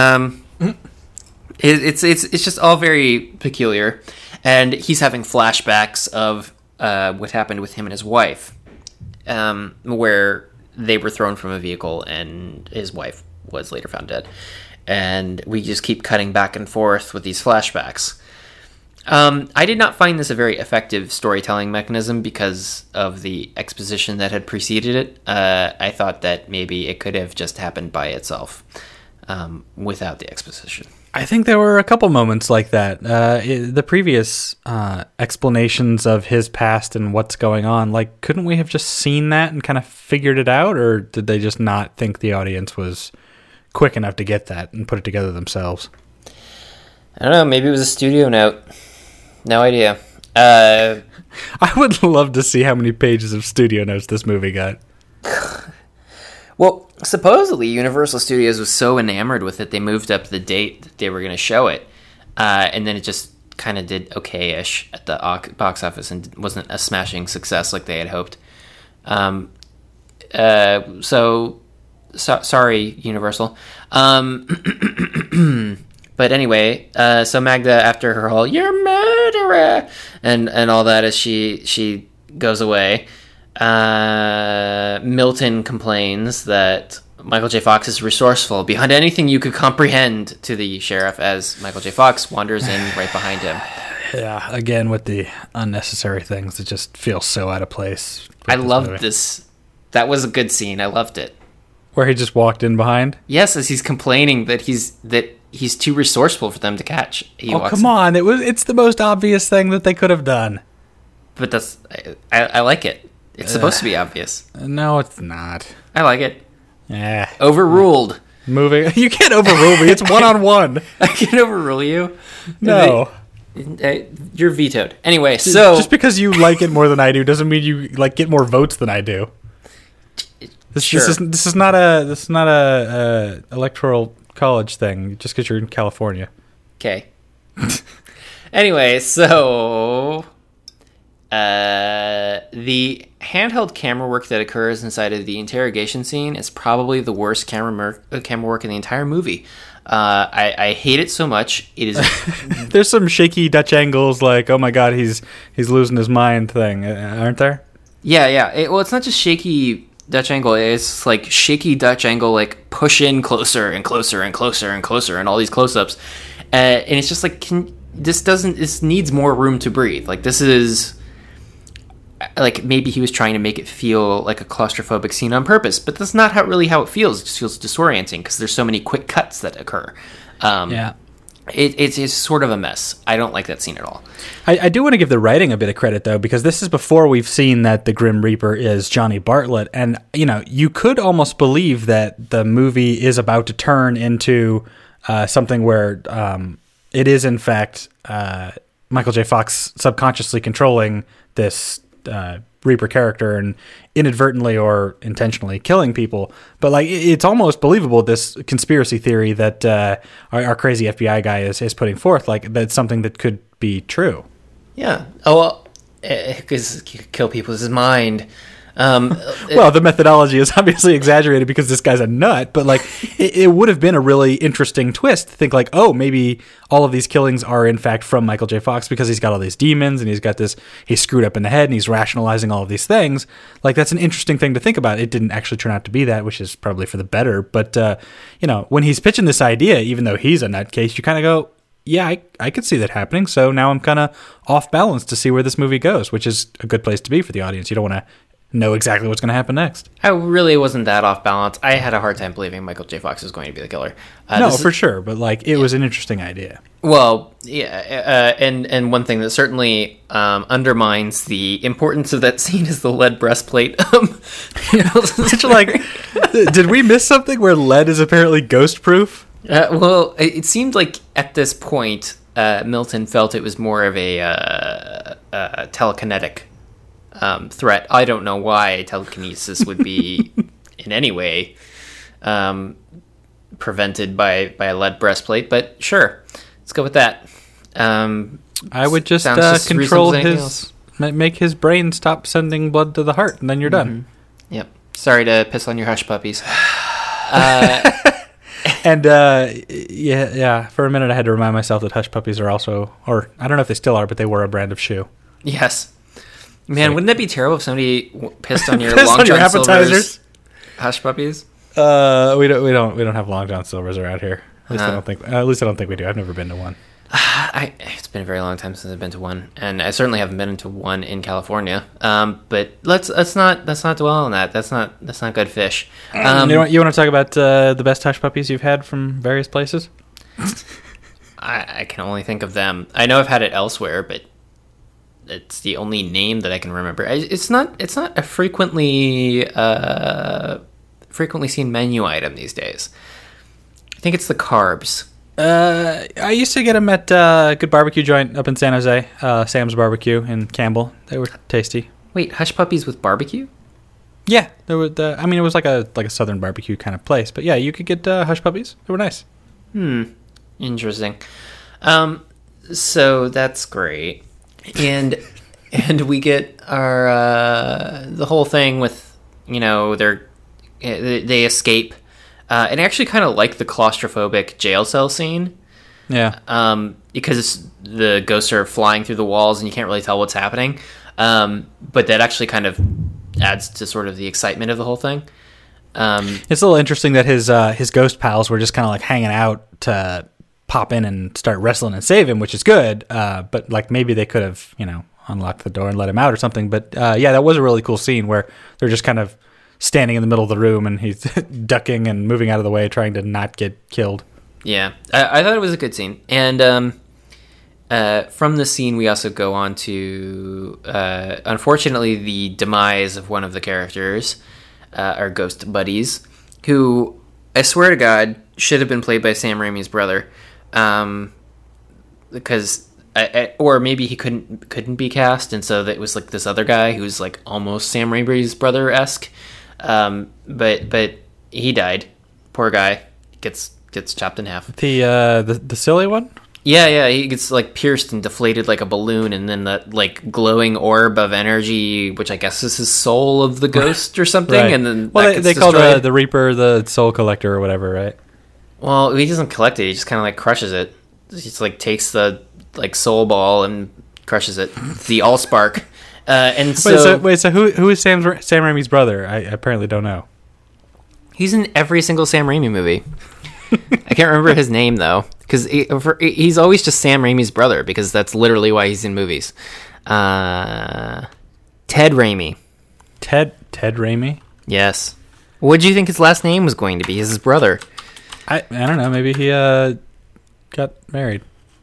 It's just all very peculiar, and he's having flashbacks of what happened with him and his wife, where they were thrown from a vehicle and his wife was later found dead, and we just keep cutting back and forth with these flashbacks. I did not find this a very effective storytelling mechanism because of the exposition that had preceded it. I thought that maybe it could have just happened by itself without the exposition. I think there were a couple moments like that. The previous explanations of his past and what's going on, couldn't we have just seen that and kind of figured it out? Or did they just not think the audience was quick enough to get that and put it together themselves? I don't know. Maybe it was a studio note. No idea. I would love to see how many pages of studio notes this movie got. Well, supposedly Universal Studios was so enamored with it, they moved up the date that they were going to show it. And then it just kind of did okay-ish at the box office and wasn't a smashing success like they had hoped. Sorry, Universal. But anyway, so Magda, after her whole "you're a murderer" and all that, as she goes away, Milton complains that Michael J. Fox is resourceful beyond anything you could comprehend to the sheriff as Michael J. Fox wanders in right behind him. Yeah, again with the unnecessary things that just feel so out of place. I loved this. That was a good scene. I loved it. Where he just walked in behind? Yes, as he's complaining that he's too resourceful for them to catch. Come on. It's the most obvious thing that they could have done. But I like it. It's supposed to be obvious. No, it's not. I like it. Yeah. Overruled. Moving. You can't overrule me. It's one-on-one. I can overrule you. No. You're vetoed. Anyway, so just because you like it more than I do doesn't mean you get more votes than I do. This is not a electoral college thing just because you're in California. Okay. Anyway, so the handheld camera work that occurs inside of the interrogation scene is probably the worst camera work in the entire movie. I hate it so much. It is. There's some shaky Dutch angles, like, oh my god, he's losing his mind thing, aren't there? Yeah. Well, it's not just shaky Dutch angle. It's like shaky Dutch angle, like push in closer and closer and closer and closer, and all these close-ups, and it's just like, this needs more room to breathe. Like, this is like, maybe he was trying to make it feel like a claustrophobic scene on purpose, but that's not really how it feels. It just feels disorienting because there's so many quick cuts that occur. Yeah. It's sort of a mess. I don't like that scene at all. I do want to give the writing a bit of credit, though, because this is before we've seen that the Grim Reaper is Johnny Bartlett. And, you could almost believe that the movie is about to turn into something where it is, in fact, Michael J. Fox subconsciously controlling this Reaper character and inadvertently or intentionally killing people. But like, it's almost believable, this conspiracy theory that our crazy FBI guy is putting forth, like that's something that could be true. Yeah. Oh, well, because kill people is his mind. Well, the methodology is obviously exaggerated because this guy's a nut, but like it would have been a really interesting twist to think like, oh, maybe all of these killings are in fact from Michael J. Fox because he's got all these demons and he's screwed up in the head and he's rationalizing all of these things. Like, that's an interesting thing to think about. It didn't actually turn out to be that, which is probably for the better. But, when he's pitching this idea, even though he's a nutcase, you kind of go, yeah, I could see that happening. So now I'm kind of off balance to see where this movie goes, which is a good place to be for the audience. You don't want to know exactly what's going to happen next. I really wasn't that off balance. I had a hard time believing Michael J. Fox was going to be the killer. No, for sure, but like it was an interesting idea. Well, yeah, and one thing that certainly undermines the importance of that scene is the lead breastplate. Which, like, did we miss something where lead is apparently ghost proof? Well, it seemed like at this point, Milton felt it was more of a telekinetic threat. I don't know why telekinesis would be in any way prevented by a lead breastplate, but sure, let's go with that. I would just control make his brain stop sending blood to the heart, and then you're done. Yep. Sorry to piss on your hush puppies. And yeah, for a minute I had to remind myself that hush puppies are also, or I don't know if they still are, but they were a brand of shoe. Yes. Man, wouldn't that be terrible if somebody pissed on your Long John Silver's hush puppies? We don't have Long John Silver's around here. At least I don't think we do. I've never been to one. It's been a very long time since I've been to one, and I certainly haven't been to one in California. But let's not dwell on that. That's not good fish. You want to talk about the best hush puppies you've had from various places? I can only think of them. I know I've had it elsewhere, but it's the only name that I can remember. It's not a frequently seen menu item these days. I think it's the carbs. I used to get them at a good barbecue joint up in San Jose, Sam's Barbecue in Campbell. They were tasty. Wait, hush puppies with barbecue? Yeah, there were. It was like a southern barbecue kind of place, but yeah, you could get hush puppies. They were nice. Interesting. So that's great, and we get our the whole thing with they escape. And I actually kind of like the claustrophobic jail cell scene. Yeah. Because the ghosts are flying through the walls and you can't really tell what's happening. But that actually kind of adds to sort of the excitement of the whole thing. It's a little interesting that his ghost pals were just kind of like hanging out to pop in and start wrestling and save him, which is good. But like maybe they could have, unlocked the door and let him out or something. But yeah, that was a really cool scene where they're just kind of standing in the middle of the room and he's ducking and moving out of the way, trying to not get killed. Yeah, I thought it was a good scene. And from the scene, we also go on to, unfortunately, the demise of one of the characters, our ghost buddies, who, I swear to God, should have been played by Sam Raimi's brother. Because... or maybe he couldn't be cast, and so that was like this other guy who's like almost Sam Raimi's brother-esque. But he died. Poor guy gets gets chopped in half. The silly one? Yeah, he gets like pierced and deflated like a balloon, and then that like glowing orb of energy, which I guess is his soul of the ghost or something, Right. and then Well, that they gets call destroyed. the Reaper the soul collector or whatever, right? Well, he doesn't collect it; he just kind of like crushes it. He just like takes the like soul ball and crushes it. The Allspark, and so So who is Sam Raimi's brother? I apparently don't know. he's in every single Sam Raimi movie. I can't remember his name though, because he's always just Sam Raimi's brother, because that's literally why he's in movies. Ted Raimi. Ted Raimi? Yes. What do you think his last name was going to be? His brother. I don't know. Maybe he got married.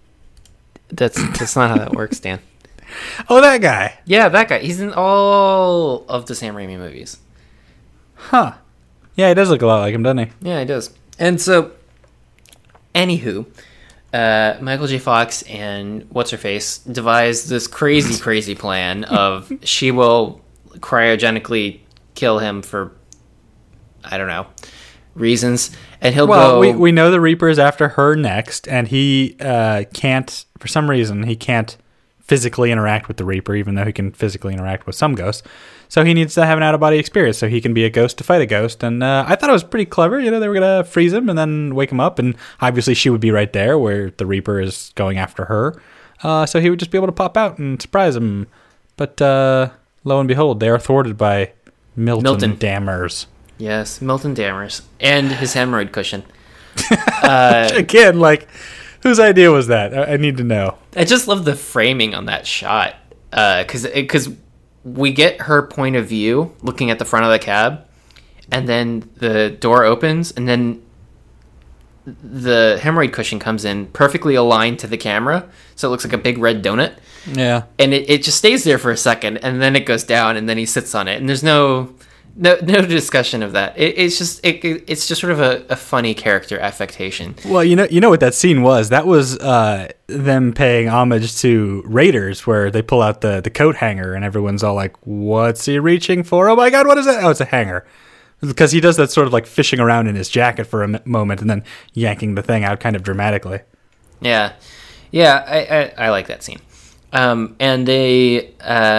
That's not how that works, Dan. Oh, that guy. Yeah, that guy. He's in all of the Sam Raimi movies. Huh. Yeah, he does look a lot like him, doesn't he? Yeah, he does. And so, anywho, Michael J. Fox and what's-her-face devised this crazy plan of she will cryogenically kill him for, I don't know, reasons, and he'll Well, go... we know the Reaper is after her next, and he can't, for some reason, he can't physically interact with the Reaper, even though he can physically interact with some ghosts. So he needs to have an out-of-body experience so he can be a ghost to fight a ghost. And I thought it was pretty clever. You know, they were going to freeze him and then wake him up. And obviously she would be right there where the Reaper is going after her. So he would just be able to pop out and surprise him. But lo and behold, they are thwarted by Milton Dammers. Yes, Milton Dammers. And his hemorrhoid cushion. Again, like, whose idea was that? I need to know. I just love the framing on that shot. Because we get her point of view looking at the front of the cab, and then the door opens, and then the hemorrhoid cushion comes in perfectly aligned to the camera, so it looks like a big red donut. Yeah. And it just stays there for a second, and then it goes down, and then he sits on it, and there's no discussion of that. It's just sort of a funny character affectation. Well, you know what that scene was? That was them paying homage to Raiders, where they pull out the coat hanger and everyone's all like, "What's he reaching for? Oh my God, what is that? Oh, it's a hanger." Because he does that sort of like fishing around in his jacket for a moment and then yanking the thing out kind of dramatically. Yeah, I like that scene. And they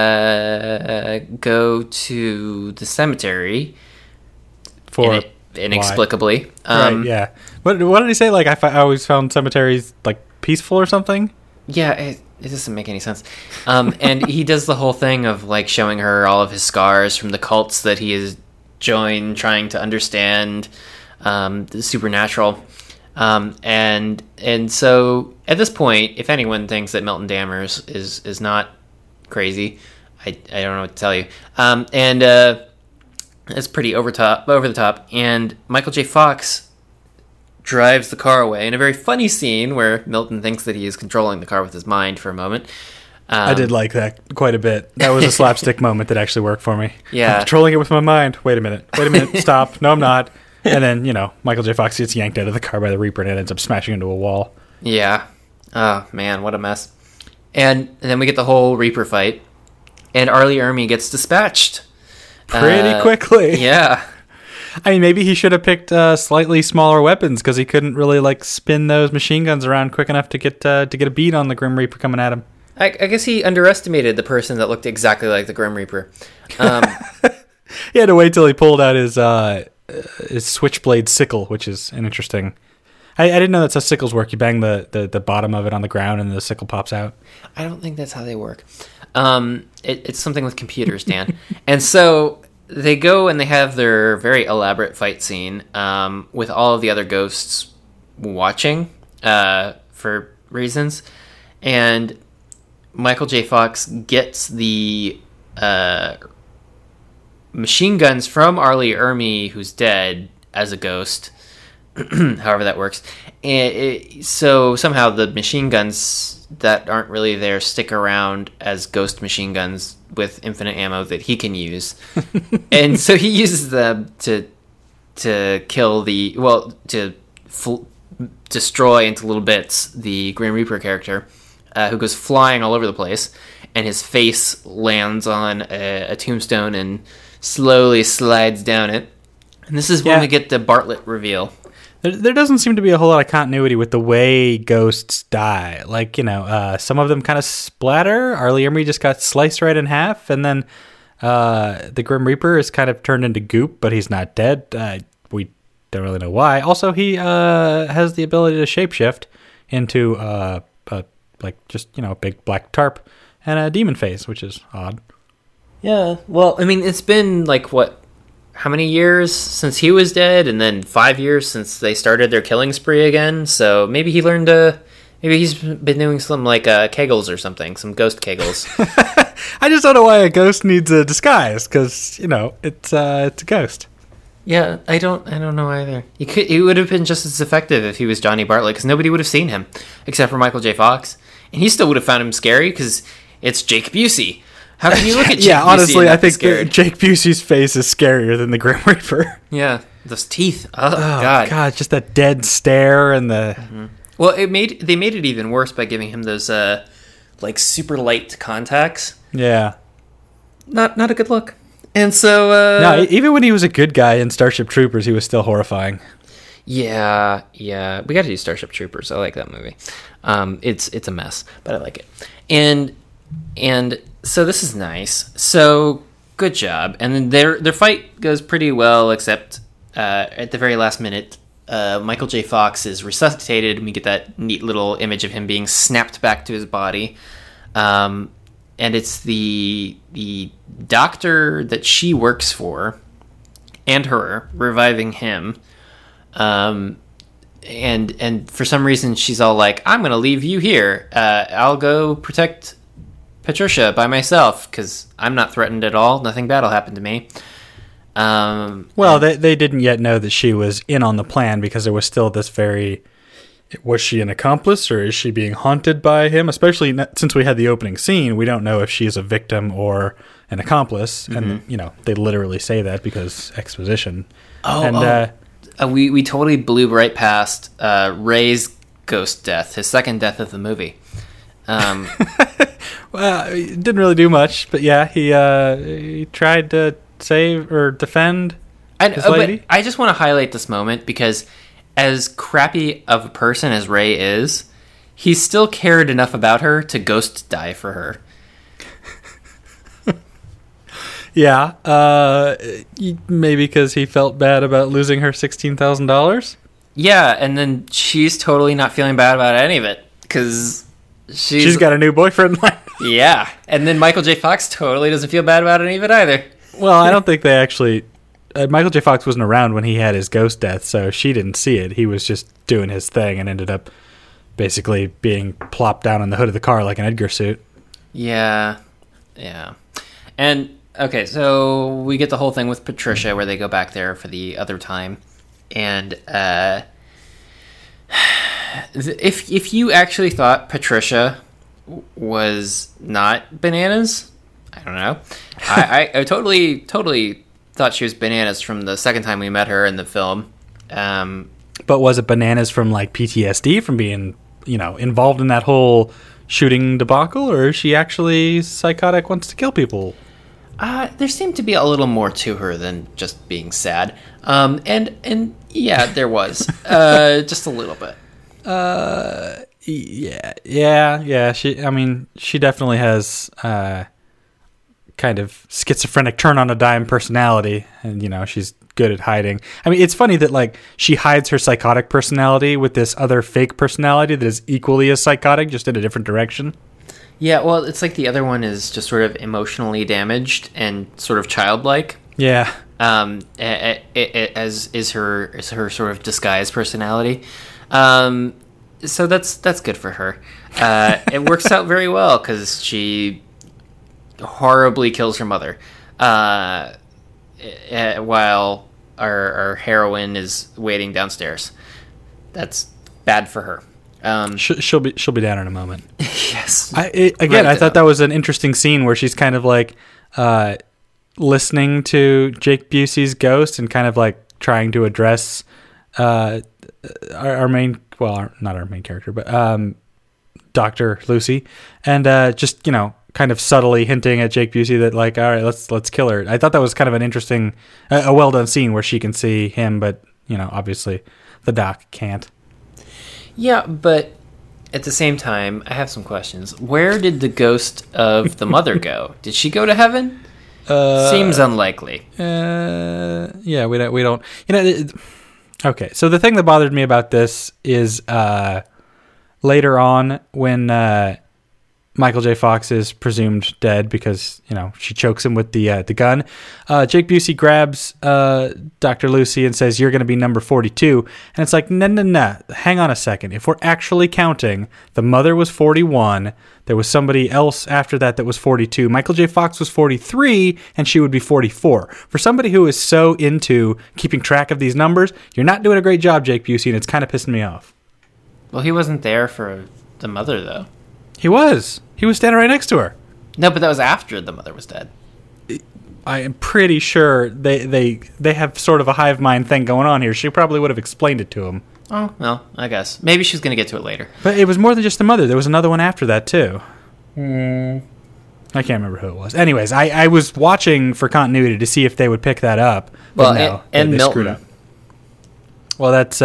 go to the cemetery For inexplicably. Right, yeah. What did he say? Like, I always found cemeteries like peaceful or something. Yeah, it doesn't make any sense. And he does the whole thing of like showing her all of his scars from the cults that he has joined, trying to understand the supernatural. And so at this point, if anyone thinks that Milton Dammers is not crazy, I don't know what to tell you. And it's pretty over the top. And Michael J. Fox drives the car away in a very funny scene where Milton thinks that he is controlling the car with his mind for a moment. I did like that quite a bit. That was a slapstick moment that actually worked for me. Yeah. I'm controlling it with my mind. Wait a minute. Stop. No, I'm not. And then, Michael J. Fox gets yanked out of the car by the Reaper and it ends up smashing into a wall. Yeah. Oh, man, what a mess. And then we get the whole Reaper fight, and R. Lee Ermey gets dispatched. Pretty quickly. Yeah. I mean, maybe he should have picked slightly smaller weapons because he couldn't really, like, spin those machine guns around quick enough to get a beat on the Grim Reaper coming at him. I guess he underestimated the person that looked exactly like the Grim Reaper. He had to wait till he pulled out his switchblade sickle, which is an interesting... I didn't know that's how sickles work. You bang the bottom of it on the ground and the sickle pops out. I don't think that's how they work. It's something with computers, Dan. And so they go and they have their very elaborate fight scene with all of the other ghosts watching for reasons. And Michael J. Fox gets the machine guns from R. Lee Ermey, who's dead, as a ghost. However that works. And so somehow the machine guns that aren't really there stick around as ghost machine guns with infinite ammo that he can use. And so he uses them to kill to destroy into little bits the Grim Reaper character, who goes flying all over the place, and his face lands on a tombstone and slowly slides down it. And this is when we get the Bartlett reveal. There doesn't seem to be a whole lot of continuity with the way ghosts die. Like, some of them kind of splatter. R. Lee Ermey just got sliced right in half, and then the Grim Reaper is kind of turned into goop, but he's not dead. We don't really know why. Also, he has the ability to shapeshift into a big black tarp and a demon face, which is odd. Yeah, well, I mean, it's been how many years since he was dead, and then 5 years since they started their killing spree again, so maybe he learned maybe he's been doing some, kegels or something, some ghost kegels. I just don't know why a ghost needs a disguise, because, it's a ghost. Yeah, I don't know either. He would have been just as effective if he was Johnny Bartlett, because nobody would have seen him, except for Michael J. Fox, and he still would have found him scary, because it's Jake Busey. How can you look at Jake Busey honestly, and I think Jake Busey's face is scarier than the Grim Reaper. Yeah, those teeth. Oh God, just that dead stare and the. Mm-hmm. Well, they made it even worse by giving him those super light contacts. Yeah, not a good look. And so no, even when he was a good guy in Starship Troopers, he was still horrifying. Yeah, we got to do Starship Troopers. I like that movie. It's a mess, but I like it. And so this is nice. So good job. And then their fight goes pretty well, except at the very last minute, Michael J. Fox is resuscitated, and we get that neat little image of him being snapped back to his body. And it's the doctor that she works for and her reviving him. And for some reason, she's all like, I'm going to leave you here. I'll go protect Patricia by myself, because I'm not threatened at all. Nothing bad will happen to me. They didn't yet know that she was in on the plan, because there was still this was she an accomplice, or is she being haunted by him? Especially since we had the opening scene, we don't know if she is a victim or an accomplice. Mm-hmm. And, they literally say that because exposition. We totally blew right past Ray's ghost death, his second death of the movie. Well, he didn't really do much, but yeah, he tried to save or defend his lady. But I just want to highlight this moment, because as crappy of a person as Ray is, he still cared enough about her to ghost die for her. Yeah, maybe because he felt bad about losing her $16,000. Yeah, and then she's totally not feeling bad about any of it, because she's got a new boyfriend. Yeah, and then Michael J. Fox totally doesn't feel bad about any of it either. Well, I don't think they actually. Michael J. Fox wasn't around when he had his ghost death, so she didn't see it. He was just doing his thing and ended up basically being plopped down on the hood of the car like an Edgar suit. Yeah. And okay, so we get the whole thing with Patricia, where they go back there for the other time, and if you actually thought Patricia was not bananas, I don't know. I totally thought she was bananas from the second time we met her in the film. But was it bananas from PTSD from being, involved in that whole shooting debacle, or is she actually psychotic, wants to kill people? There seemed to be a little more to her than just being sad. And yeah, there was just a little bit. Yeah. She definitely has kind of schizophrenic turn on a dime personality, and she's good at hiding. It's funny that she hides her psychotic personality with this other fake personality that is equally as psychotic, just in a different direction. Yeah, well, it's like the other one is just sort of emotionally damaged and sort of childlike. Yeah. As is her sort of disguised personality. So that's good for her. It works out very well, because she horribly kills her mother, while our heroine is waiting downstairs. That's bad for her. She'll be down in a moment. Yes. I thought that was an interesting scene where she's kind of listening to Jake Busey's ghost and kind of trying to address our main, well, not our main character, but Dr. Lucy, and just kind of subtly hinting at Jake Busey that all right, let's kill her. I thought that was kind of an interesting, a well done scene where she can see him, but obviously the doc can't. Yeah, but at the same time, I have some questions. Where did the ghost of the mother go? Did she go to heaven? Seems unlikely. Yeah, we don't. Okay, so the thing that bothered me about this is later on when Michael J. Fox is presumed dead because she chokes him with the gun. Jake Busey grabs Dr. Lucy and says, "You're going to be number 42," and it's like, no. Hang on a second. If we're actually counting, the mother was 41. There was somebody else after that was 42. Michael J. Fox was 43, and she would be 44. For somebody who is so into keeping track of these numbers, you're not doing a great job, Jake Busey, and it's kind of pissing me off. Well, he wasn't there for the mother, though. He was. He was standing right next to her. No, but that was after the mother was dead. I am pretty sure they have sort of a hive mind thing going on here. She probably would have explained it to him. Oh, well, I guess. Maybe she's going to get to it later. But it was more than just the mother. There was another one after that, too. I can't remember who it was. Anyways, I was watching for continuity to see if they would pick that up. Well, no, and they Milton. screwed up. Well, that's...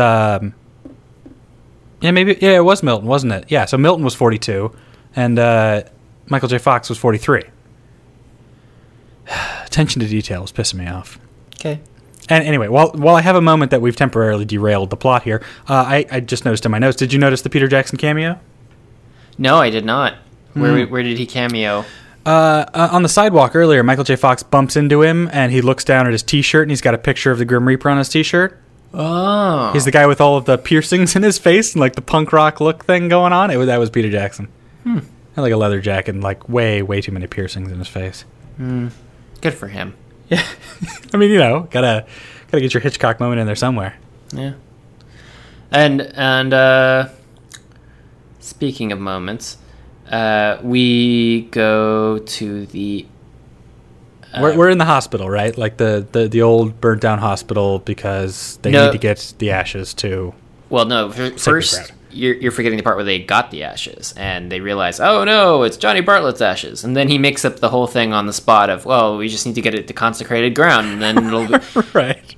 it was Milton, wasn't it? Yeah, so Milton was 42, and Michael J. Fox was 43. Attention to detail is pissing me off. Okay. And anyway, while I have a moment that we've temporarily derailed the plot here, I just noticed in my notes, did you notice the Peter Jackson cameo? No, I did not. Where did he cameo? On the sidewalk earlier, Michael J. Fox bumps into him, and he looks down at his T-shirt, and he's got a picture of the Grim Reaper on his T-shirt. Oh. He's the guy with all of the piercings in his face and like the punk rock look thing going on. That was Peter Jackson. And like a leather jacket and like way too many piercings in his face. Good for him. Yeah. I mean, gotta get your Hitchcock moment in there somewhere. Yeah. And speaking of moments, we go to the... we're in the hospital, right? Like the old burnt down hospital because they need to get the ashes to... Well, no. First, you're forgetting the part where they got the ashes and they realize, oh no, it's Johnny Bartlett's ashes. And then he makes up the whole thing on the spot of, well, we just need to get it to consecrated ground and then it'll be... Right.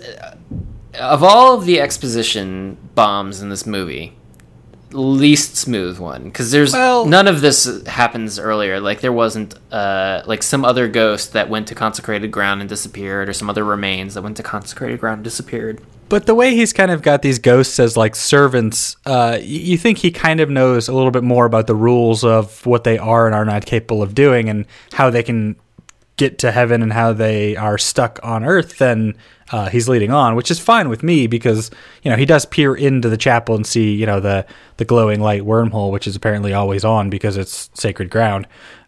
Of all of the exposition bombs in this movie, least smooth one, because there's none of this happens earlier. Like there wasn't like some other ghost that went to consecrated ground and disappeared, or some other remains that went to consecrated ground and disappeared. But the way he's kind of got these ghosts as like servants, you think he kind of knows a little bit more about the rules of what they are and are not capable of doing and how they can get to heaven and how they are stuck on earth than he's leading on, which is fine with me because, he does peer into the chapel and see, the glowing light wormhole, which is apparently always on because it's sacred ground.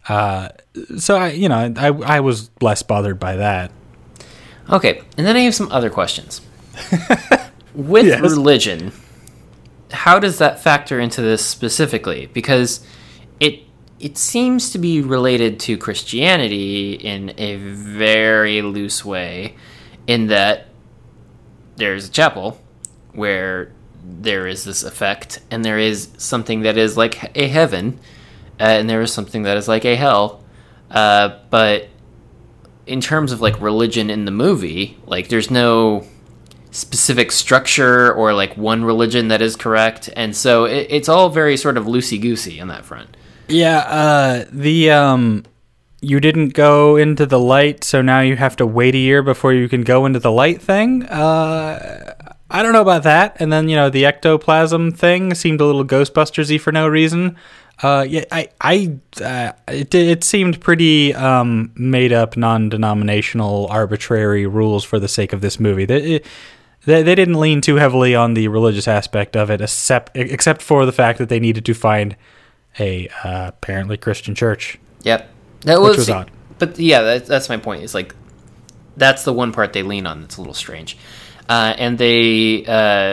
So I was less bothered by that. Okay. And then I have some other questions. With religion, how does that factor into this specifically? Because it seems to be related to Christianity in a very loose way, in that there's a chapel where there is this effect, and there is something that is like a heaven, and there is something that is like a hell. But in terms of like religion in the movie, like there's no specific structure or like one religion that is correct, and so it's all very sort of loosey-goosey on that front. Yeah, you didn't go into the light, so now you have to wait a year before you can go into the light thing. I don't know about that. And then, the ectoplasm thing seemed a little Ghostbusters-y for no reason. It seemed pretty made up, non-denominational, arbitrary rules for the sake of this movie. They didn't lean too heavily on the religious aspect of it, except for the fact that they needed to find a apparently Christian church. Yep, which was odd. But yeah, that's my point. It's like that's the one part they lean on that's a little strange, and they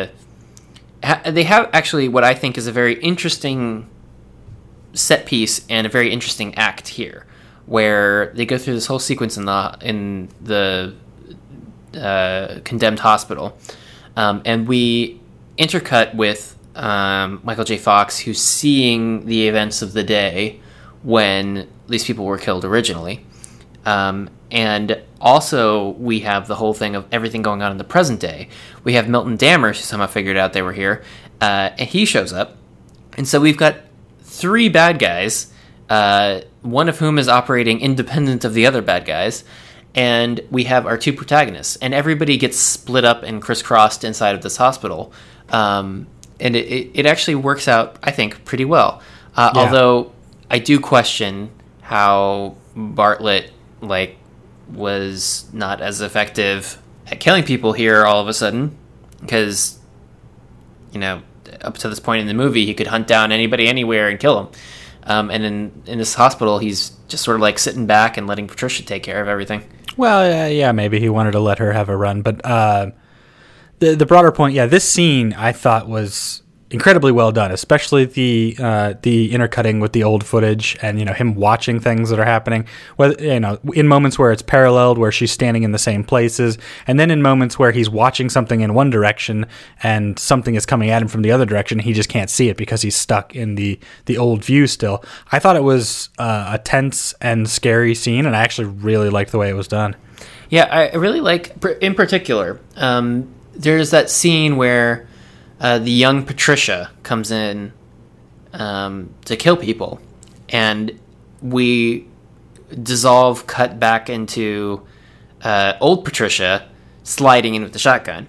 have actually what I think is a very interesting set piece and a very interesting act here, where they go through this whole sequence in the condemned hospital, and we intercut with Michael J. Fox, who's seeing the events of the day when these people were killed originally, And also, we have the whole thing of everything going on in the present day. We have Milton Dammers, who somehow figured out they were here, and he shows up. And so we've got 3 bad guys, one of whom is operating independent of the other bad guys, and we have our 2 protagonists. And everybody gets split up and crisscrossed inside of this hospital. And it actually works out, I think, pretty well. Although I do question how Bartlett, was not as effective at killing people here all of a sudden, because, up to this point in the movie, he could hunt down anybody anywhere and kill them. And in this hospital, he's just sort of sitting back and letting Patricia take care of everything. Well, yeah, maybe he wanted to let her have a run, but the broader point, this scene I thought was incredibly well done, especially the intercutting with the old footage and him watching things that are happening, whether in moments where it's paralleled, where she's standing in the same places, and then in moments where he's watching something in one direction and something is coming at him from the other direction, he just can't see it because he's stuck in the old view still. I thought it was a tense and scary scene, and I actually really liked the way it was done. Yeah, I really like, in particular, there's that scene where the young Patricia comes in to kill people, and we cut back into old Patricia sliding in with the shotgun.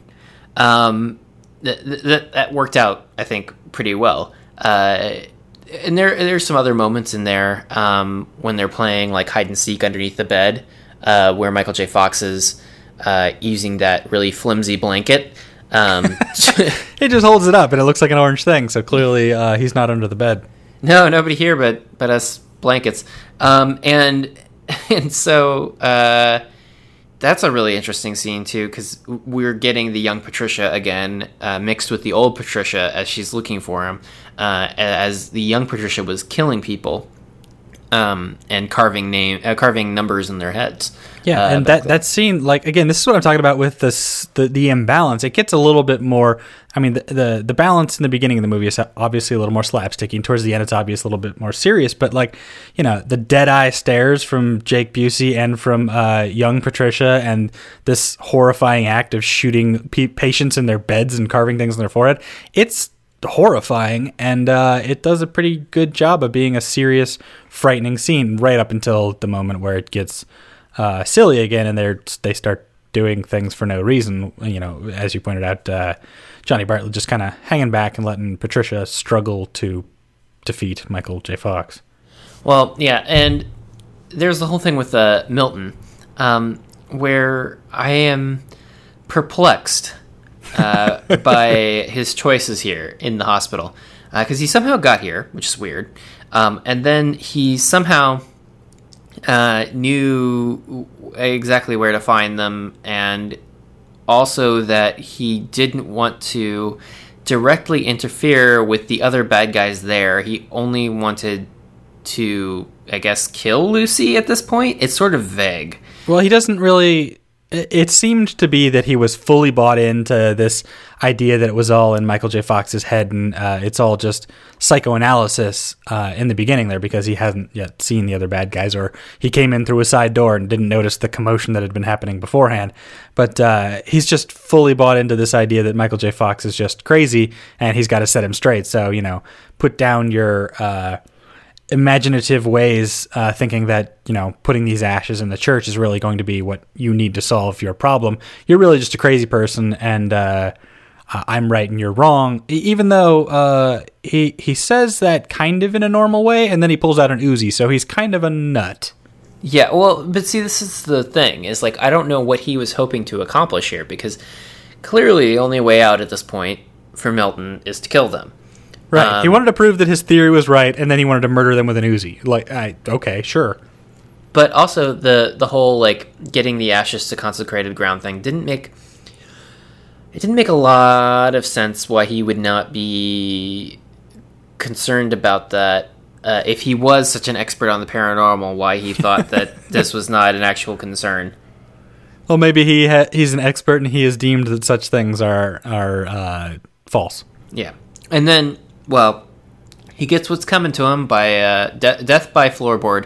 That worked out, I think, pretty well. And there's some other moments in there when they're playing hide and seek underneath the bed, where Michael J. Fox is using that really flimsy blanket. It just holds it up and it looks like an orange thing, so clearly he's not under the bed. No, nobody here but us blankets. And so that's a really interesting scene too, because we're getting the young Patricia again mixed with the old Patricia as she's looking for him, as the young Patricia was killing people and carving numbers in their heads. Yeah, and that scene, again, this is what I'm talking about with the imbalance. It gets a little bit more. I mean, the balance in the beginning of the movie is obviously a little more slapsticky, and towards the end, it's obviously a little bit more serious. But the dead eye stares from Jake Busey and from young Patricia, and this horrifying act of shooting patients in their beds and carving things on their forehead. It's horrifying, and it does a pretty good job of being a serious, frightening scene right up until the moment where it gets silly again, and they start doing things for no reason. As you pointed out, Johnny Bartlett just kind of hanging back and letting Patricia struggle to defeat Michael J. Fox. Well, yeah, and there's the whole thing with Milton, where I am perplexed by his choices here in the hospital, because he somehow got here, which is weird, and then he somehow knew exactly where to find them, and also that he didn't want to directly interfere with the other bad guys there. He only wanted to, I guess, kill Lucy at this point. It's sort of vague. Well, he doesn't really. It seemed to be that he was fully bought into this idea that it was all in Michael J. Fox's head, and it's all just psychoanalysis in the beginning there, because he hasn't yet seen the other bad guys, or he came in through a side door and didn't notice the commotion that had been happening beforehand. But he's just fully bought into this idea that Michael J. Fox is just crazy, and he's got to set him straight. So, put down your imaginative ways, thinking that putting these ashes in the church is really going to be what you need to solve your problem. You're really just a crazy person, and I'm right and you're wrong. Even though he says that kind of in a normal way, and then he pulls out an Uzi, so he's kind of a nut. Yeah, well, but see, this is the thing, is I don't know what he was hoping to accomplish here, because clearly the only way out at this point for Milton is to kill them. Right. He wanted to prove that his theory was right, and then he wanted to murder them with an Uzi. Okay, sure. But also the whole getting the ashes to consecrated ground thing didn't make a lot of sense why he would not be concerned about that. If he was such an expert on the paranormal, why he thought that this was not an actual concern. Well, maybe he's an expert and he has deemed that such things are false. Yeah. And then, well, he gets what's coming to him by death by floorboard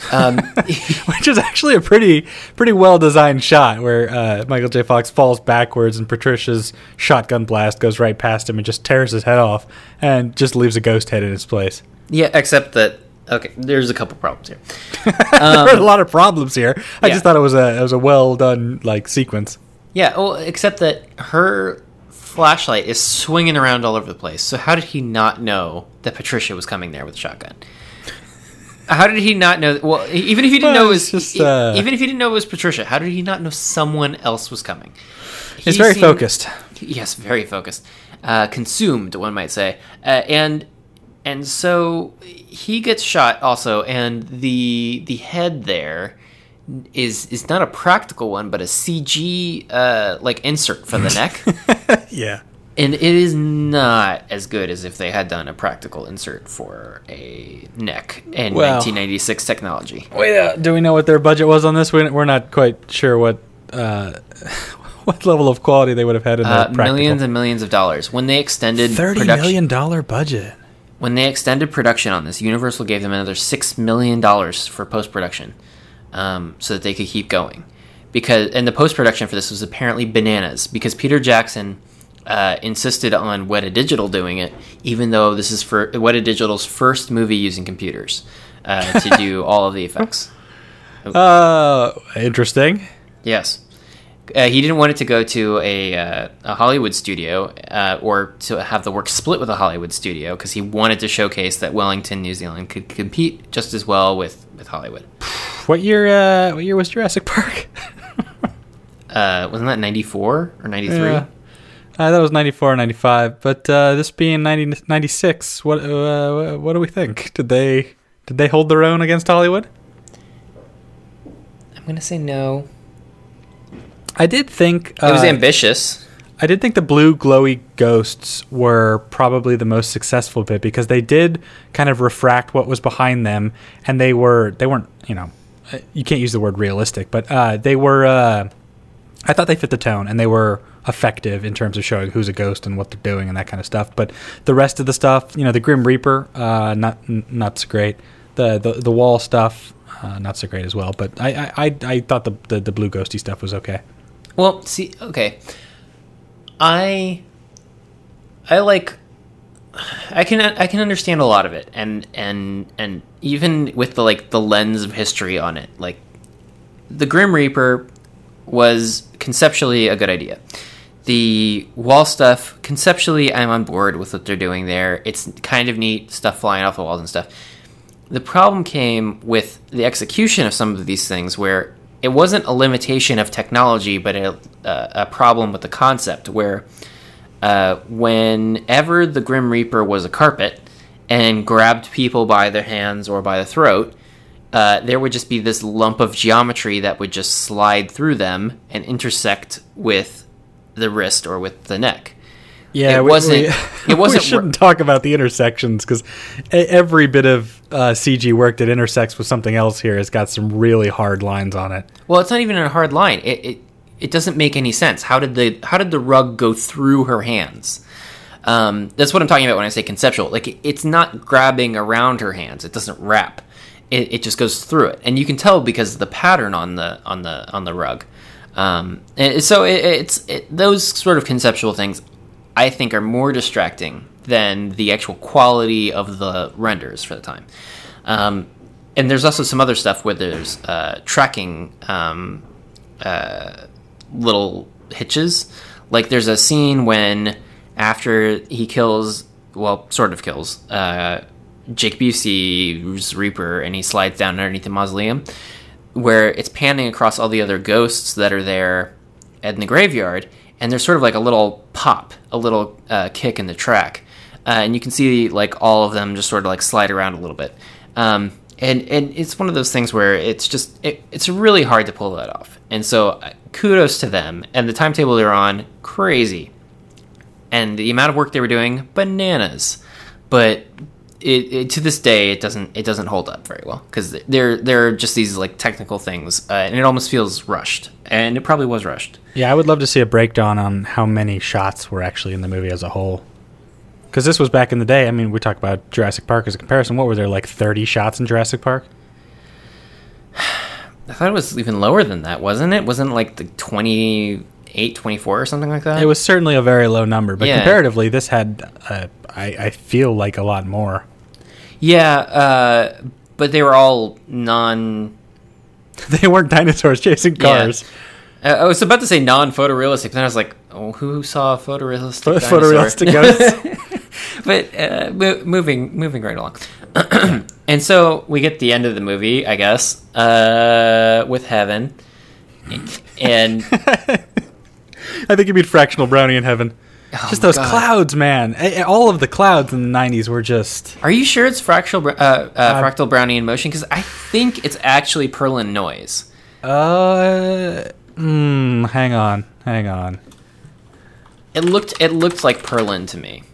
Which is actually a pretty well designed shot where Michael J. Fox falls backwards and Patricia's shotgun blast goes right past him and just tears his head off and just leaves a ghost head in its place. Yeah, except that there's a couple problems here. There are a lot of problems here. I just thought it was a well done sequence. Yeah, well, except that her flashlight is swinging around all over the place. So how did he not know that Patricia was coming there with a shotgun? How did he not know? Well, even if he didn't know it was even if he didn't know it was Patricia, how did he not know someone else was coming? He's very focused. Yes, very focused. Consumed, one might say. And so he gets shot also, and the head there is not a practical one, but a CG insert for the neck. Yeah. And it is not as good as if they had done a practical insert for a neck in 1996 technology. Do we know what their budget was on this? We're not quite sure what what level of quality they would have had in their practical. Millions and millions of dollars. When they extended $30 million budget. When they extended production on this, Universal gave them another $6 million for post-production so that they could keep going. And the post-production for this was apparently bananas because Peter Jackson insisted on Weta Digital doing it, even though this is for Weta Digital's first movie using computers to do all of the effects. Interesting. Yes. He didn't want it to go to a Hollywood studio or to have the work split with a Hollywood studio because he wanted to showcase that Wellington, New Zealand could compete just as well with Hollywood. What year was Jurassic Park? Wasn't that 94 or 93? Yeah. That was 94 or 95, but this being 96, what do we think? Did they hold their own against Hollywood? I'm going to say no. I did think... it was ambitious. I did think the blue glowy ghosts were probably the most successful bit because they did kind of refract what was behind them, and they weren't, you can't use the word realistic, but they were... I thought they fit the tone, and they were effective in terms of showing who's a ghost and what they're doing and that kind of stuff. But the rest of the stuff, the Grim Reaper, not so great. The wall stuff, not so great as well. But I thought the blue ghosty stuff was okay. Well, see, okay, I can understand a lot of it, and even with the lens of history on it, like the Grim Reaper was conceptually a good idea. The wall stuff, conceptually, I'm on board with what they're doing there. It's kind of neat, stuff flying off the walls and stuff. The problem came with the execution of some of these things where it wasn't a limitation of technology, but a problem with the concept where whenever the Grim Reaper was a carpet and grabbed people by their hands or by the throat, there would just be this lump of geometry that would just slide through them and intersect with the wrist or with the neck. Yeah, it wasn't. We shouldn't talk about the intersections because every bit of CG work that intersects with something else here has got some really hard lines on it. Well, it's not even a hard line. It doesn't make any sense. How did the rug go through her hands? That's what I'm talking about when I say conceptual. Like it's not grabbing around her hands. It doesn't wrap. It just goes through it, and you can tell because of the pattern on the rug. And so it's those sort of conceptual things I think are more distracting than the actual quality of the renders for the time. And there's also some other stuff where there's tracking little hitches. Like there's a scene when after he kills, well, sort of kills, Jake Busey's Reaper, and he slides down underneath the mausoleum, where it's panning across all the other ghosts that are there in the graveyard, and there's sort of like a little pop, a little kick in the track, and you can see like all of them just sort of like slide around a little bit, and it's one of those things where it's just it's really hard to pull that off, and so kudos to them, and the timetable they're on, crazy, and the amount of work they were doing, bananas, but it to this day it doesn't hold up very well because there are just these like technical things, and it almost feels rushed, and it probably was rushed. Yeah, I would love to see a breakdown on how many shots were actually in the movie as a whole. Because this was back in the day. I mean, we talk about Jurassic Park as a comparison. What were there, like 30 shots in Jurassic Park? I thought it was even lower than that, wasn't it? Wasn't it like the 28, 24 or something like that? It was certainly a very low number, but Yeah. comparatively, this had, I feel like a lot more. Yeah, but they were all non... They weren't dinosaurs chasing cars. Yeah. I was about to say non-photorealistic, then I was like, oh, who saw a photorealistic dinosaur? Photorealistic ghosts. But moving right along. And so we get the end of the movie, I guess, with heaven. And I think you mean Fractional Brownie in heaven. Just those clouds, man. All of the clouds in the 90s were just... Are you sure it's Fractal Brownie in motion? Because I think it's actually Perlin Noise. Hang on. It looked like Perlin to me.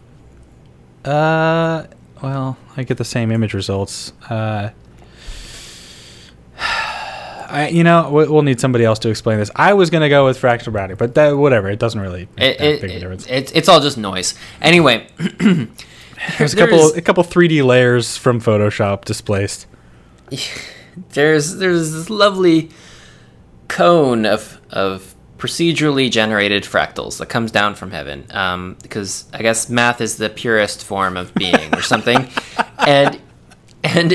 Well, I get the same image results. We'll need somebody else to explain this. I was going to go with Fractal Brownie, but whatever. It doesn't really make that big of a difference. It's all just noise. Anyway, there's a couple 3D layers from Photoshop displaced. There's this lovely cone of procedurally generated fractals that comes down from heaven, because I guess math is the purest form of being or something. And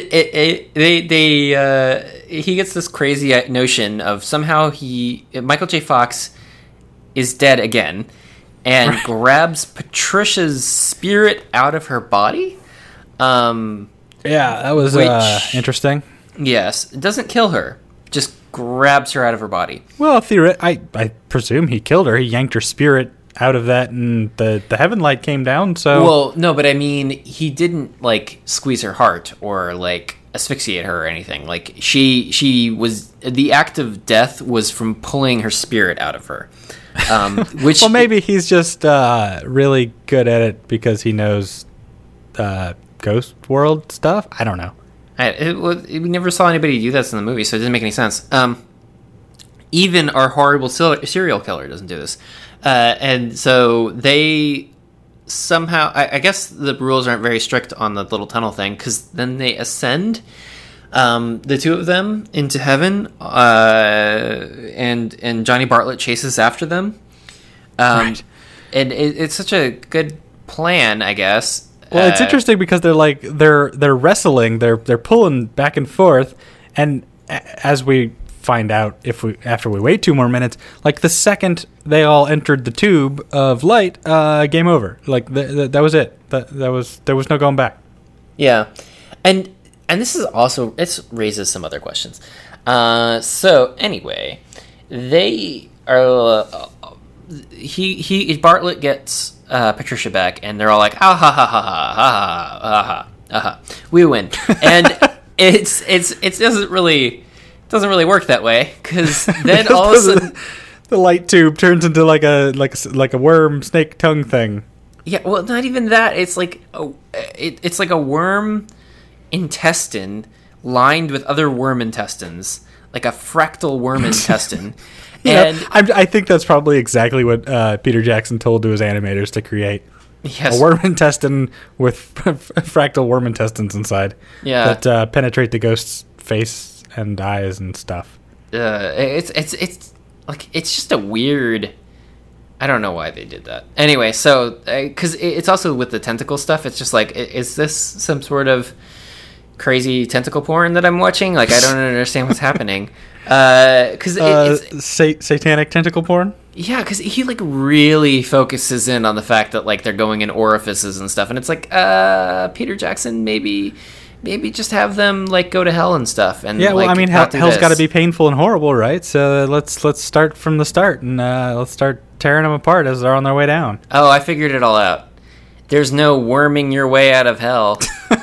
he gets this crazy notion of somehow Michael J. Fox is dead again and grabs Patricia's spirit out of her body. Yeah, that was interesting. Yes, it doesn't kill her, just grabs her out of her body. Well, I presume he killed her. He yanked her spirit out of that, and the heaven light came down. So, well, no, but I mean, he didn't like squeeze her heart or like asphyxiate her or anything. Like she was, the act of death was from pulling her spirit out of her. Which well, maybe he's just really good at it because he knows ghost world stuff. I don't know. We never saw anybody do this in the movie, so it didn't make any sense. Even our horrible serial killer doesn't do this. And so they somehow... I guess the rules aren't very strict on the little tunnel thing, because then they ascend, the two of them, into heaven, and Johnny Bartlett chases after them. Right. And it's such a good plan, I guess. Well, it's interesting because they're wrestling, they're pulling back and forth, and as we find out after we wait 2 more minutes, like the second they all entered the tube of light, game over. Like that was it. There was no going back. Yeah, and this is also, it raises some other questions. So anyway, they are. Bartlett gets Patricia back, and they're all like, ah ha ha ha ha ha ha ha ha, we win. And it doesn't really work that way, because then all of a sudden the light tube turns into like a worm snake tongue thing. Yeah, well, not even that. It's like it's like a worm intestine lined with other worm intestines, like a fractal worm intestine. And I think that's probably exactly what Peter Jackson told to his animators to create. Yes. A worm intestine with fractal worm intestines inside. Yeah. That penetrate the ghost's face and eyes and stuff. It's like, it's just a weird... I don't know why they did that. Anyway, so, because it's also with the tentacle stuff, it's just like, is this some sort of crazy tentacle porn that I'm watching? Like, I don't understand what's happening. Because satanic tentacle porn? Yeah, because he like really focuses in on the fact that like they're going in orifices and stuff, and it's like, Peter Jackson, maybe just have them like go to hell and stuff. And yeah, well, like, I mean, hell's got to be painful and horrible, right? So let's start from the start, and let's start tearing them apart as they're on their way down. Oh, I figured it all out. There's no worming your way out of hell.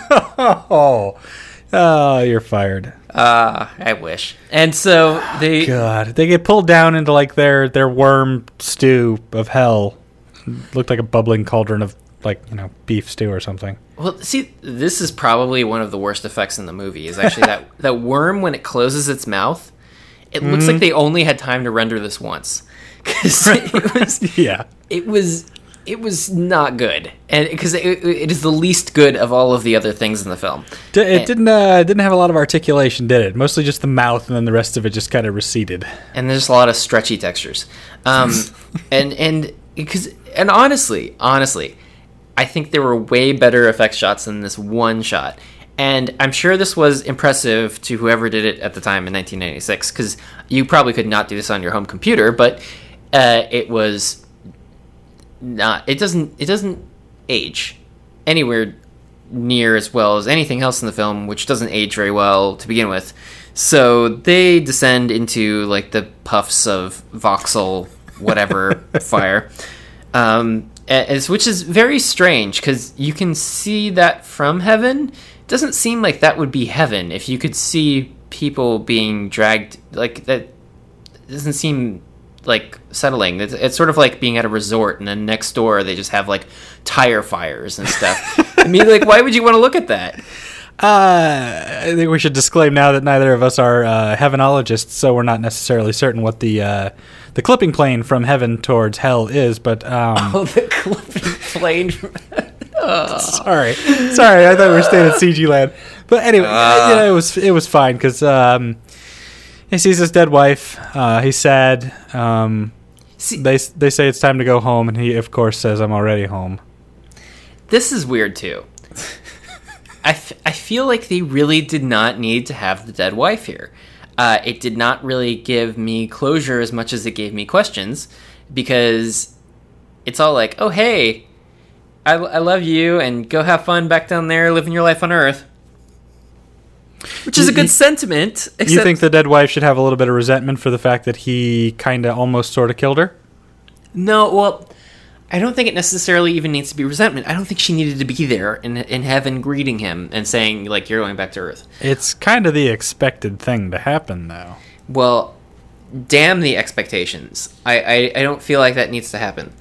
Oh, you're fired. I wish. And so they get pulled down into like their worm stew of hell. Looked like a bubbling cauldron of like, beef stew or something. Well, see, this is probably one of the worst effects in the movie, is actually that worm, when it closes its mouth, it looks like they only had time to render this once. Because it was It was not good, and because it is the least good of all of the other things in the film. It didn't have a lot of articulation, did it? Mostly just the mouth, and then the rest of it just kind of receded. And there's a lot of stretchy textures. And honestly, I think there were way better effect shots than this one shot. And I'm sure this was impressive to whoever did it at the time in 1996, because you probably could not do this on your home computer, but it was not. It doesn't age anywhere near as well as anything else in the film, which doesn't age very well to begin with. So they descend into like the puffs of voxel whatever fire, which is very strange because you can see that from heaven. It doesn't seem like that would be heaven if you could see people being dragged like that. It doesn't seem like settling. It's sort of like being at a resort and then next door they just have like tire fires and stuff. I mean, like, why would you want to look at that? I think we should disclaim now that neither of us are heavenologists, so we're not necessarily certain what the clipping plane from heaven towards hell is. But the clipping plane. Sorry, I thought we were staying at CG Land. But anyway, it was fine because he sees his dead wife. He's sad. They say it's time to go home, and he, of course, says, "I'm already home." This is weird, too. I feel like they really did not need to have the dead wife here. It did not really give me closure as much as it gave me questions, because it's all like, oh, hey, I love you, and go have fun back down there living your life on Earth. Which is a good sentiment. You think the dead wife should have a little bit of resentment for the fact that he kind of almost sort of killed her? No, well, I don't think it necessarily even needs to be resentment. I don't think she needed to be there in heaven greeting him and saying, like, you're going back to Earth. It's kind of the expected thing to happen, though. Well, damn the expectations. I don't feel like that needs to happen.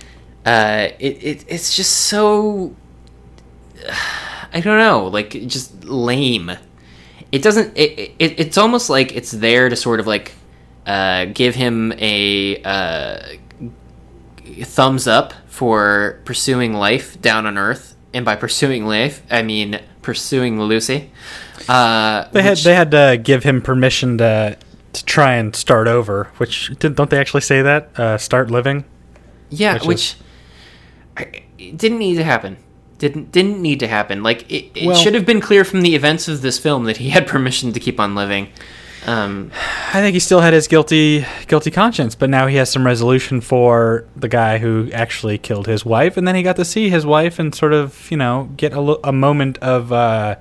It's just so... I don't know, like, just lame. It doesn't... It's almost like it's there to sort of, like, give him a thumbs up for pursuing life down on Earth. And by pursuing life, I mean pursuing Lucy. They had to give him permission to try and start over, which... Don't they actually say that? Start living? Yeah, which it didn't need to happen. Didn't need to happen. Like, it should have been clear from the events of this film that he had permission to keep on living. I think he still had his guilty conscience, but now he has some resolution for the guy who actually killed his wife, and then he got to see his wife and sort of, get a moment of, I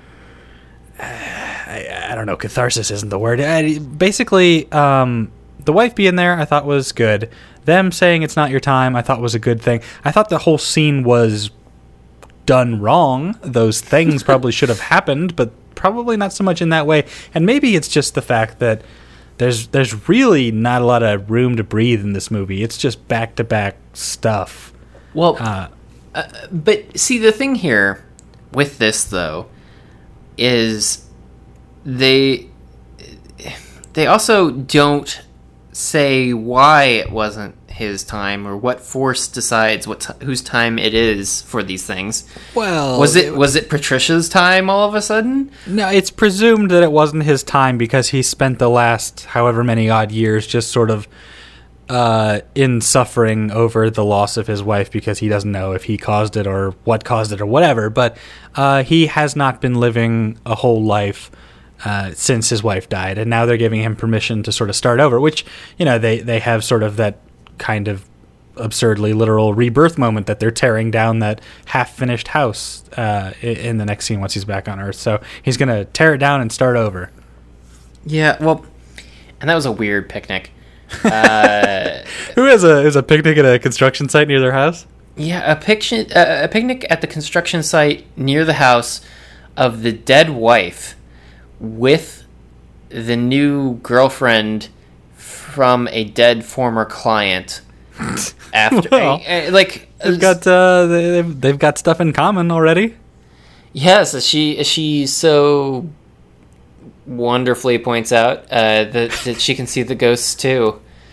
don't know, catharsis isn't the word. Basically, the wife being there I thought was good. Them saying it's not your time I thought was a good thing. I thought the whole scene was done wrong. Those things probably should have happened, but probably not so much in that way. And maybe it's just the fact that there's really not a lot of room to breathe in this movie. It's just back-to-back stuff. Well, but see, the thing here with this, though, is they also don't say why it wasn't his time or what force decides whose time it is for these things. Well, was it Patricia's time all of a sudden? No, it's presumed that it wasn't his time because he spent the last however many odd years just sort of in suffering over the loss of his wife because he doesn't know if he caused it or what caused it or whatever. But he has not been living a whole life since his wife died, and now they're giving him permission to sort of start over, which, they have sort of that kind of absurdly literal rebirth moment that they're tearing down that half-finished house in the next scene once he's back on Earth. So he's going to tear it down and start over. Yeah, well, and that was a weird picnic. Who has a picnic at a construction site near their house? Yeah, a picnic at the construction site near the house of the dead wife with the new girlfriend from a dead former client. After, well, like, they've got stuff in common already. Yes, she so wonderfully points out that she can see the ghosts too.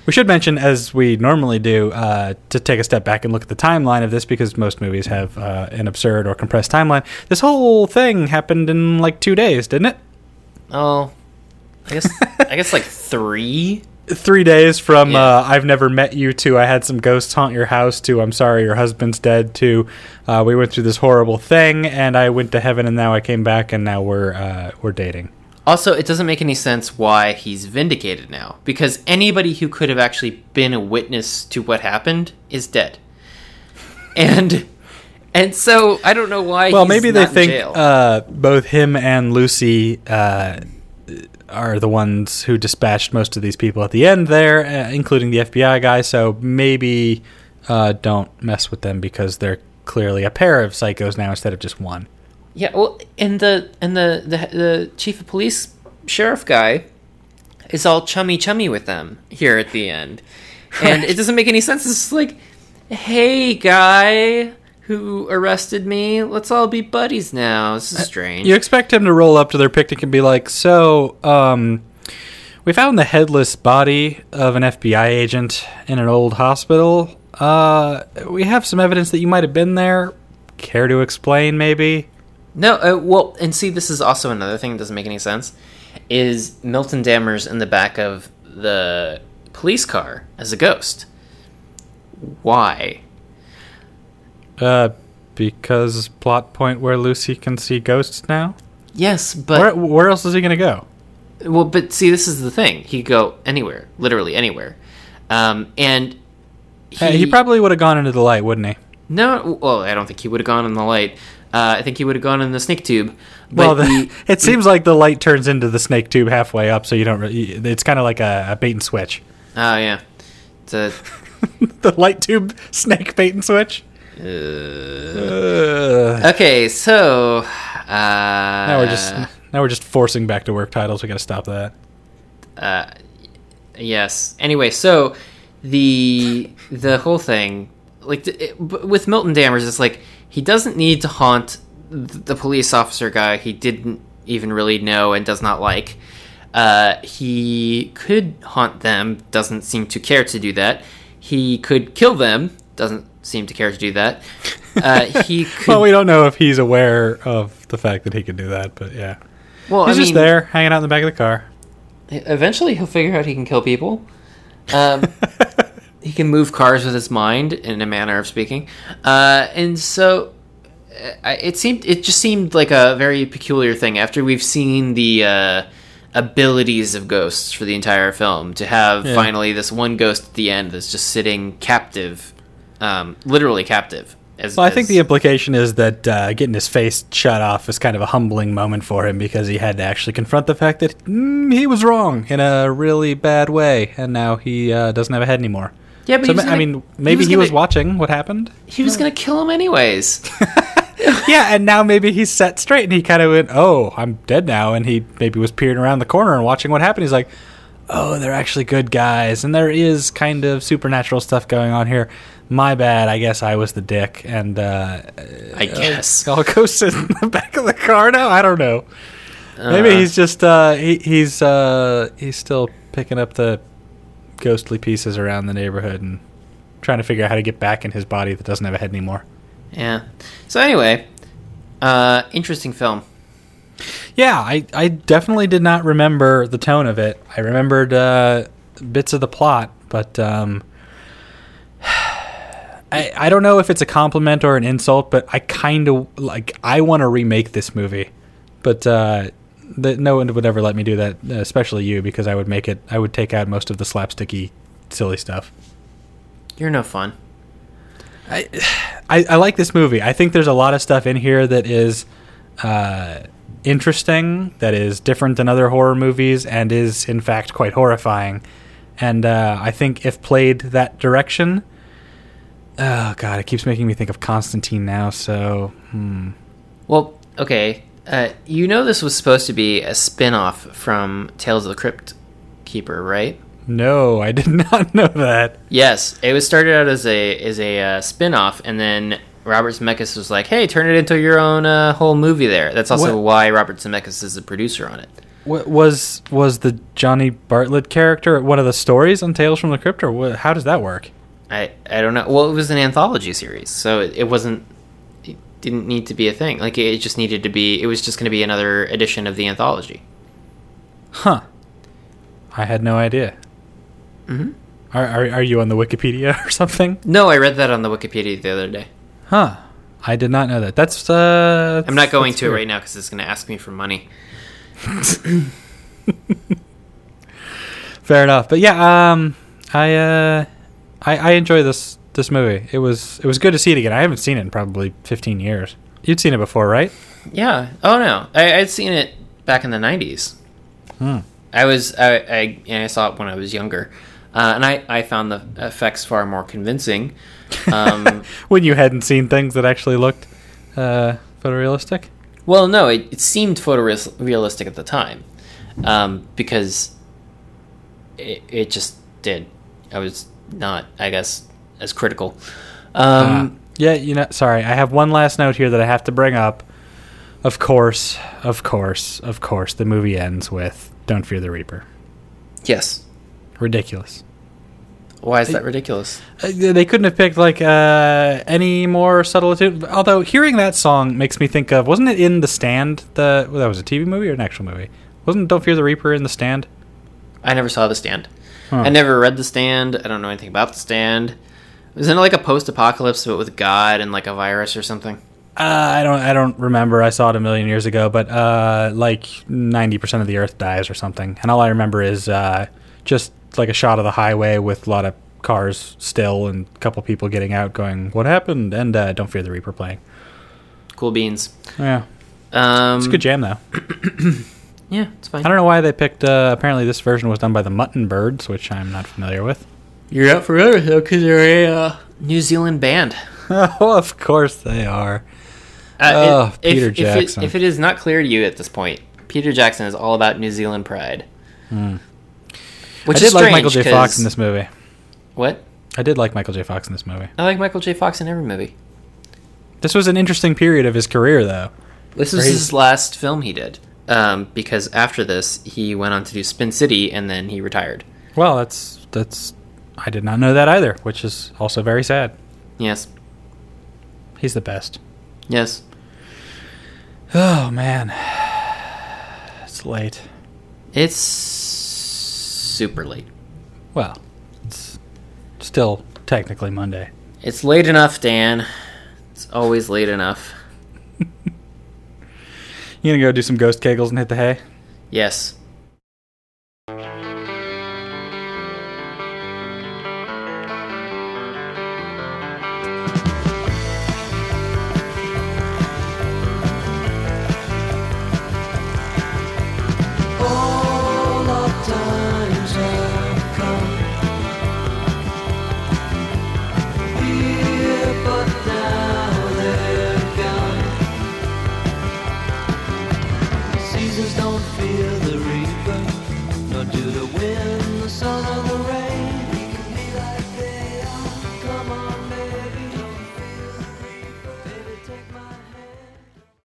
We should mention, as we normally do, to take a step back and look at the timeline of this, because most movies have an absurd or compressed timeline. This whole thing happened in like 2 days, didn't it? Oh, I guess like 3. 3 days from I've never met you to I had some ghosts haunt your house to I'm sorry your husband's dead to we went through this horrible thing and I went to heaven and now I came back and now we're dating. Also, it doesn't make any sense why he's vindicated now, because anybody who could have actually been a witness to what happened is dead. And so I don't know why well, he's maybe not they in think jail. both him and Lucy are the ones who dispatched most of these people at the end there, including the FBI guy, so maybe don't mess with them because they're clearly a pair of psychos now instead of just one. Yeah, well, and the chief of police sheriff guy is all chummy with them here at the end. And it doesn't make any sense. It's just like, hey, guy who arrested me, let's all be buddies now. This is strange. You expect him to roll up to their picnic and be like, so, we found the headless body of an FBI agent in an old hospital. We have some evidence that you might have been there. Care to explain, maybe? No, well, and see, this is also another thing that doesn't make any sense, is Milton Dammers in the back of the police car as a ghost. Why? Because plot point where Lucy can see ghosts now? Yes, but... Where else is he going to go? Well, but see, this is the thing. He could go anywhere, literally anywhere. And he probably would have gone into the light, wouldn't he? No, well, I don't think he would have gone in the light. I think he would have gone in the snake tube. But it seems like the light turns into the snake tube halfway up, so you don't. It's kind of like a bait and switch. Oh yeah, it's a the light tube snake bait and switch. Okay, so now we're just forcing back to work titles. We got to stop that. Yes. Anyway, so the whole thing, like with Milton Dammers, it's like he doesn't need to haunt the police officer guy he didn't even really know and does not like. He could haunt them, doesn't seem to care to do that. He could kill them, doesn't seem to care to do that. He could... Well, we don't know if he's aware of the fact that he could do that, but yeah. Well, he's just there, hanging out in the back of the car. Eventually, he'll figure out he can kill people. He can move cars with his mind, in a manner of speaking, and so it just seemed like a very peculiar thing after we've seen the abilities of ghosts for the entire film to have finally this one ghost at the end that's just sitting captive, literally captive. I think the implication is that getting his face shut off was kind of a humbling moment for him because he had to actually confront the fact that he was wrong in a really bad way, and now he doesn't have a head anymore. Yeah, but so, maybe he was watching what happened. He was going to kill him anyways. Yeah, and now maybe he's set straight, and he kind of went, oh, I'm dead now, and he maybe was peering around the corner and watching what happened. He's like, oh, they're actually good guys, and there is kind of supernatural stuff going on here. My bad, I guess I was the dick, and I guess I'll go sit in the back of the car now. I don't know. Maybe he's just he's still picking up the ghostly pieces around the neighborhood and trying to figure out how to get back in his body that doesn't have a head anymore. Yeah. So anyway, interesting film. Yeah, I definitely did not remember the tone of it. I remembered bits of the plot, but I don't know if it's a compliment or an insult, but I kind of I want to remake this movie, but no one would ever let me do that, especially you, because I would take out most of the slapsticky, silly stuff. You're no fun. I like this movie. I think there's a lot of stuff in here that is interesting, that is different than other horror movies, and is in fact quite horrifying. And I think if played that direction, oh god, it keeps making me think of Constantine now. So, Well, okay. This was supposed to be a spin-off from Tales of the Crypt Keeper, right? No, I did not know that. Yes, it was started out as a spin-off, and then Robert Zemeckis was like, "Hey, turn it into your own whole movie." There, that's also why Robert Zemeckis is the producer on it. Was the Johnny Bartlett character one of the stories on Tales from the Crypt, or how does that work? I don't know. Well, it was an anthology series, so it wasn't. It didn't need to be a thing. Like it just needed to be. It was just going to be another edition of the anthology. Huh. I had no idea. Mm-hmm. Are you on the Wikipedia or something? No, I read that on the Wikipedia the other day. Huh. I did not know that. That's I'm not going to it right now because it's going to ask me for money. Fair enough. But yeah, I enjoy this movie. It was good to see it again. I haven't seen it in probably 15 years. You'd seen it before, right? Yeah. Oh no, I'd seen it back in the 90s. I saw it when I was younger, and I found the effects far more convincing. When you hadn't seen things that actually looked photorealistic? Well, no, it seemed photorealistic at the time, because it just did. I was not, I guess, as critical. Yeah, sorry, I have one last note here that I have to bring up. Of course, the movie ends with "Don't Fear the Reaper." Yes. Ridiculous. Why is that ridiculous? They couldn't have picked any more subtle tune. Although hearing that song makes me think of, wasn't it in The Stand? That was a TV movie or an actual movie? Wasn't "Don't Fear the Reaper" in The Stand? I never saw The Stand. Huh. I never read The Stand. I don't know anything about The Stand. Isn't it like a post-apocalypse but with God and like a virus or something? I don't remember. I saw it a million years ago, but 90% of the Earth dies or something, and all I remember is just like a shot of the highway with a lot of cars still and a couple people getting out going, "What happened?" and "Don't Fear the Reaper" playing. Cool beans. Yeah. It's a good jam, though. Yeah, it's fine. I don't know why they picked... apparently this version was done by the Mutton Birds, which I'm not familiar with. You're out for everything, though, because they're a New Zealand band. Oh, of course they are. Peter Jackson. If it is not clear to you at this point, Peter Jackson is all about New Zealand pride. Which I did like Michael J. Fox in this movie. What? I did like Michael J. Fox in this movie. I like Michael J. Fox in every movie. This was an interesting period of his career, though. This was his last film he did. Because after this, he went on to do Spin City, and then he retired. Well, that's... I did not know that either, which is also very sad. Yes. He's the best. Yes. Oh, man. It's late. It's super late. Well, it's still technically Monday. It's late enough, Dan. It's always late enough. You gonna go do some ghost kegels and hit the hay? Yes.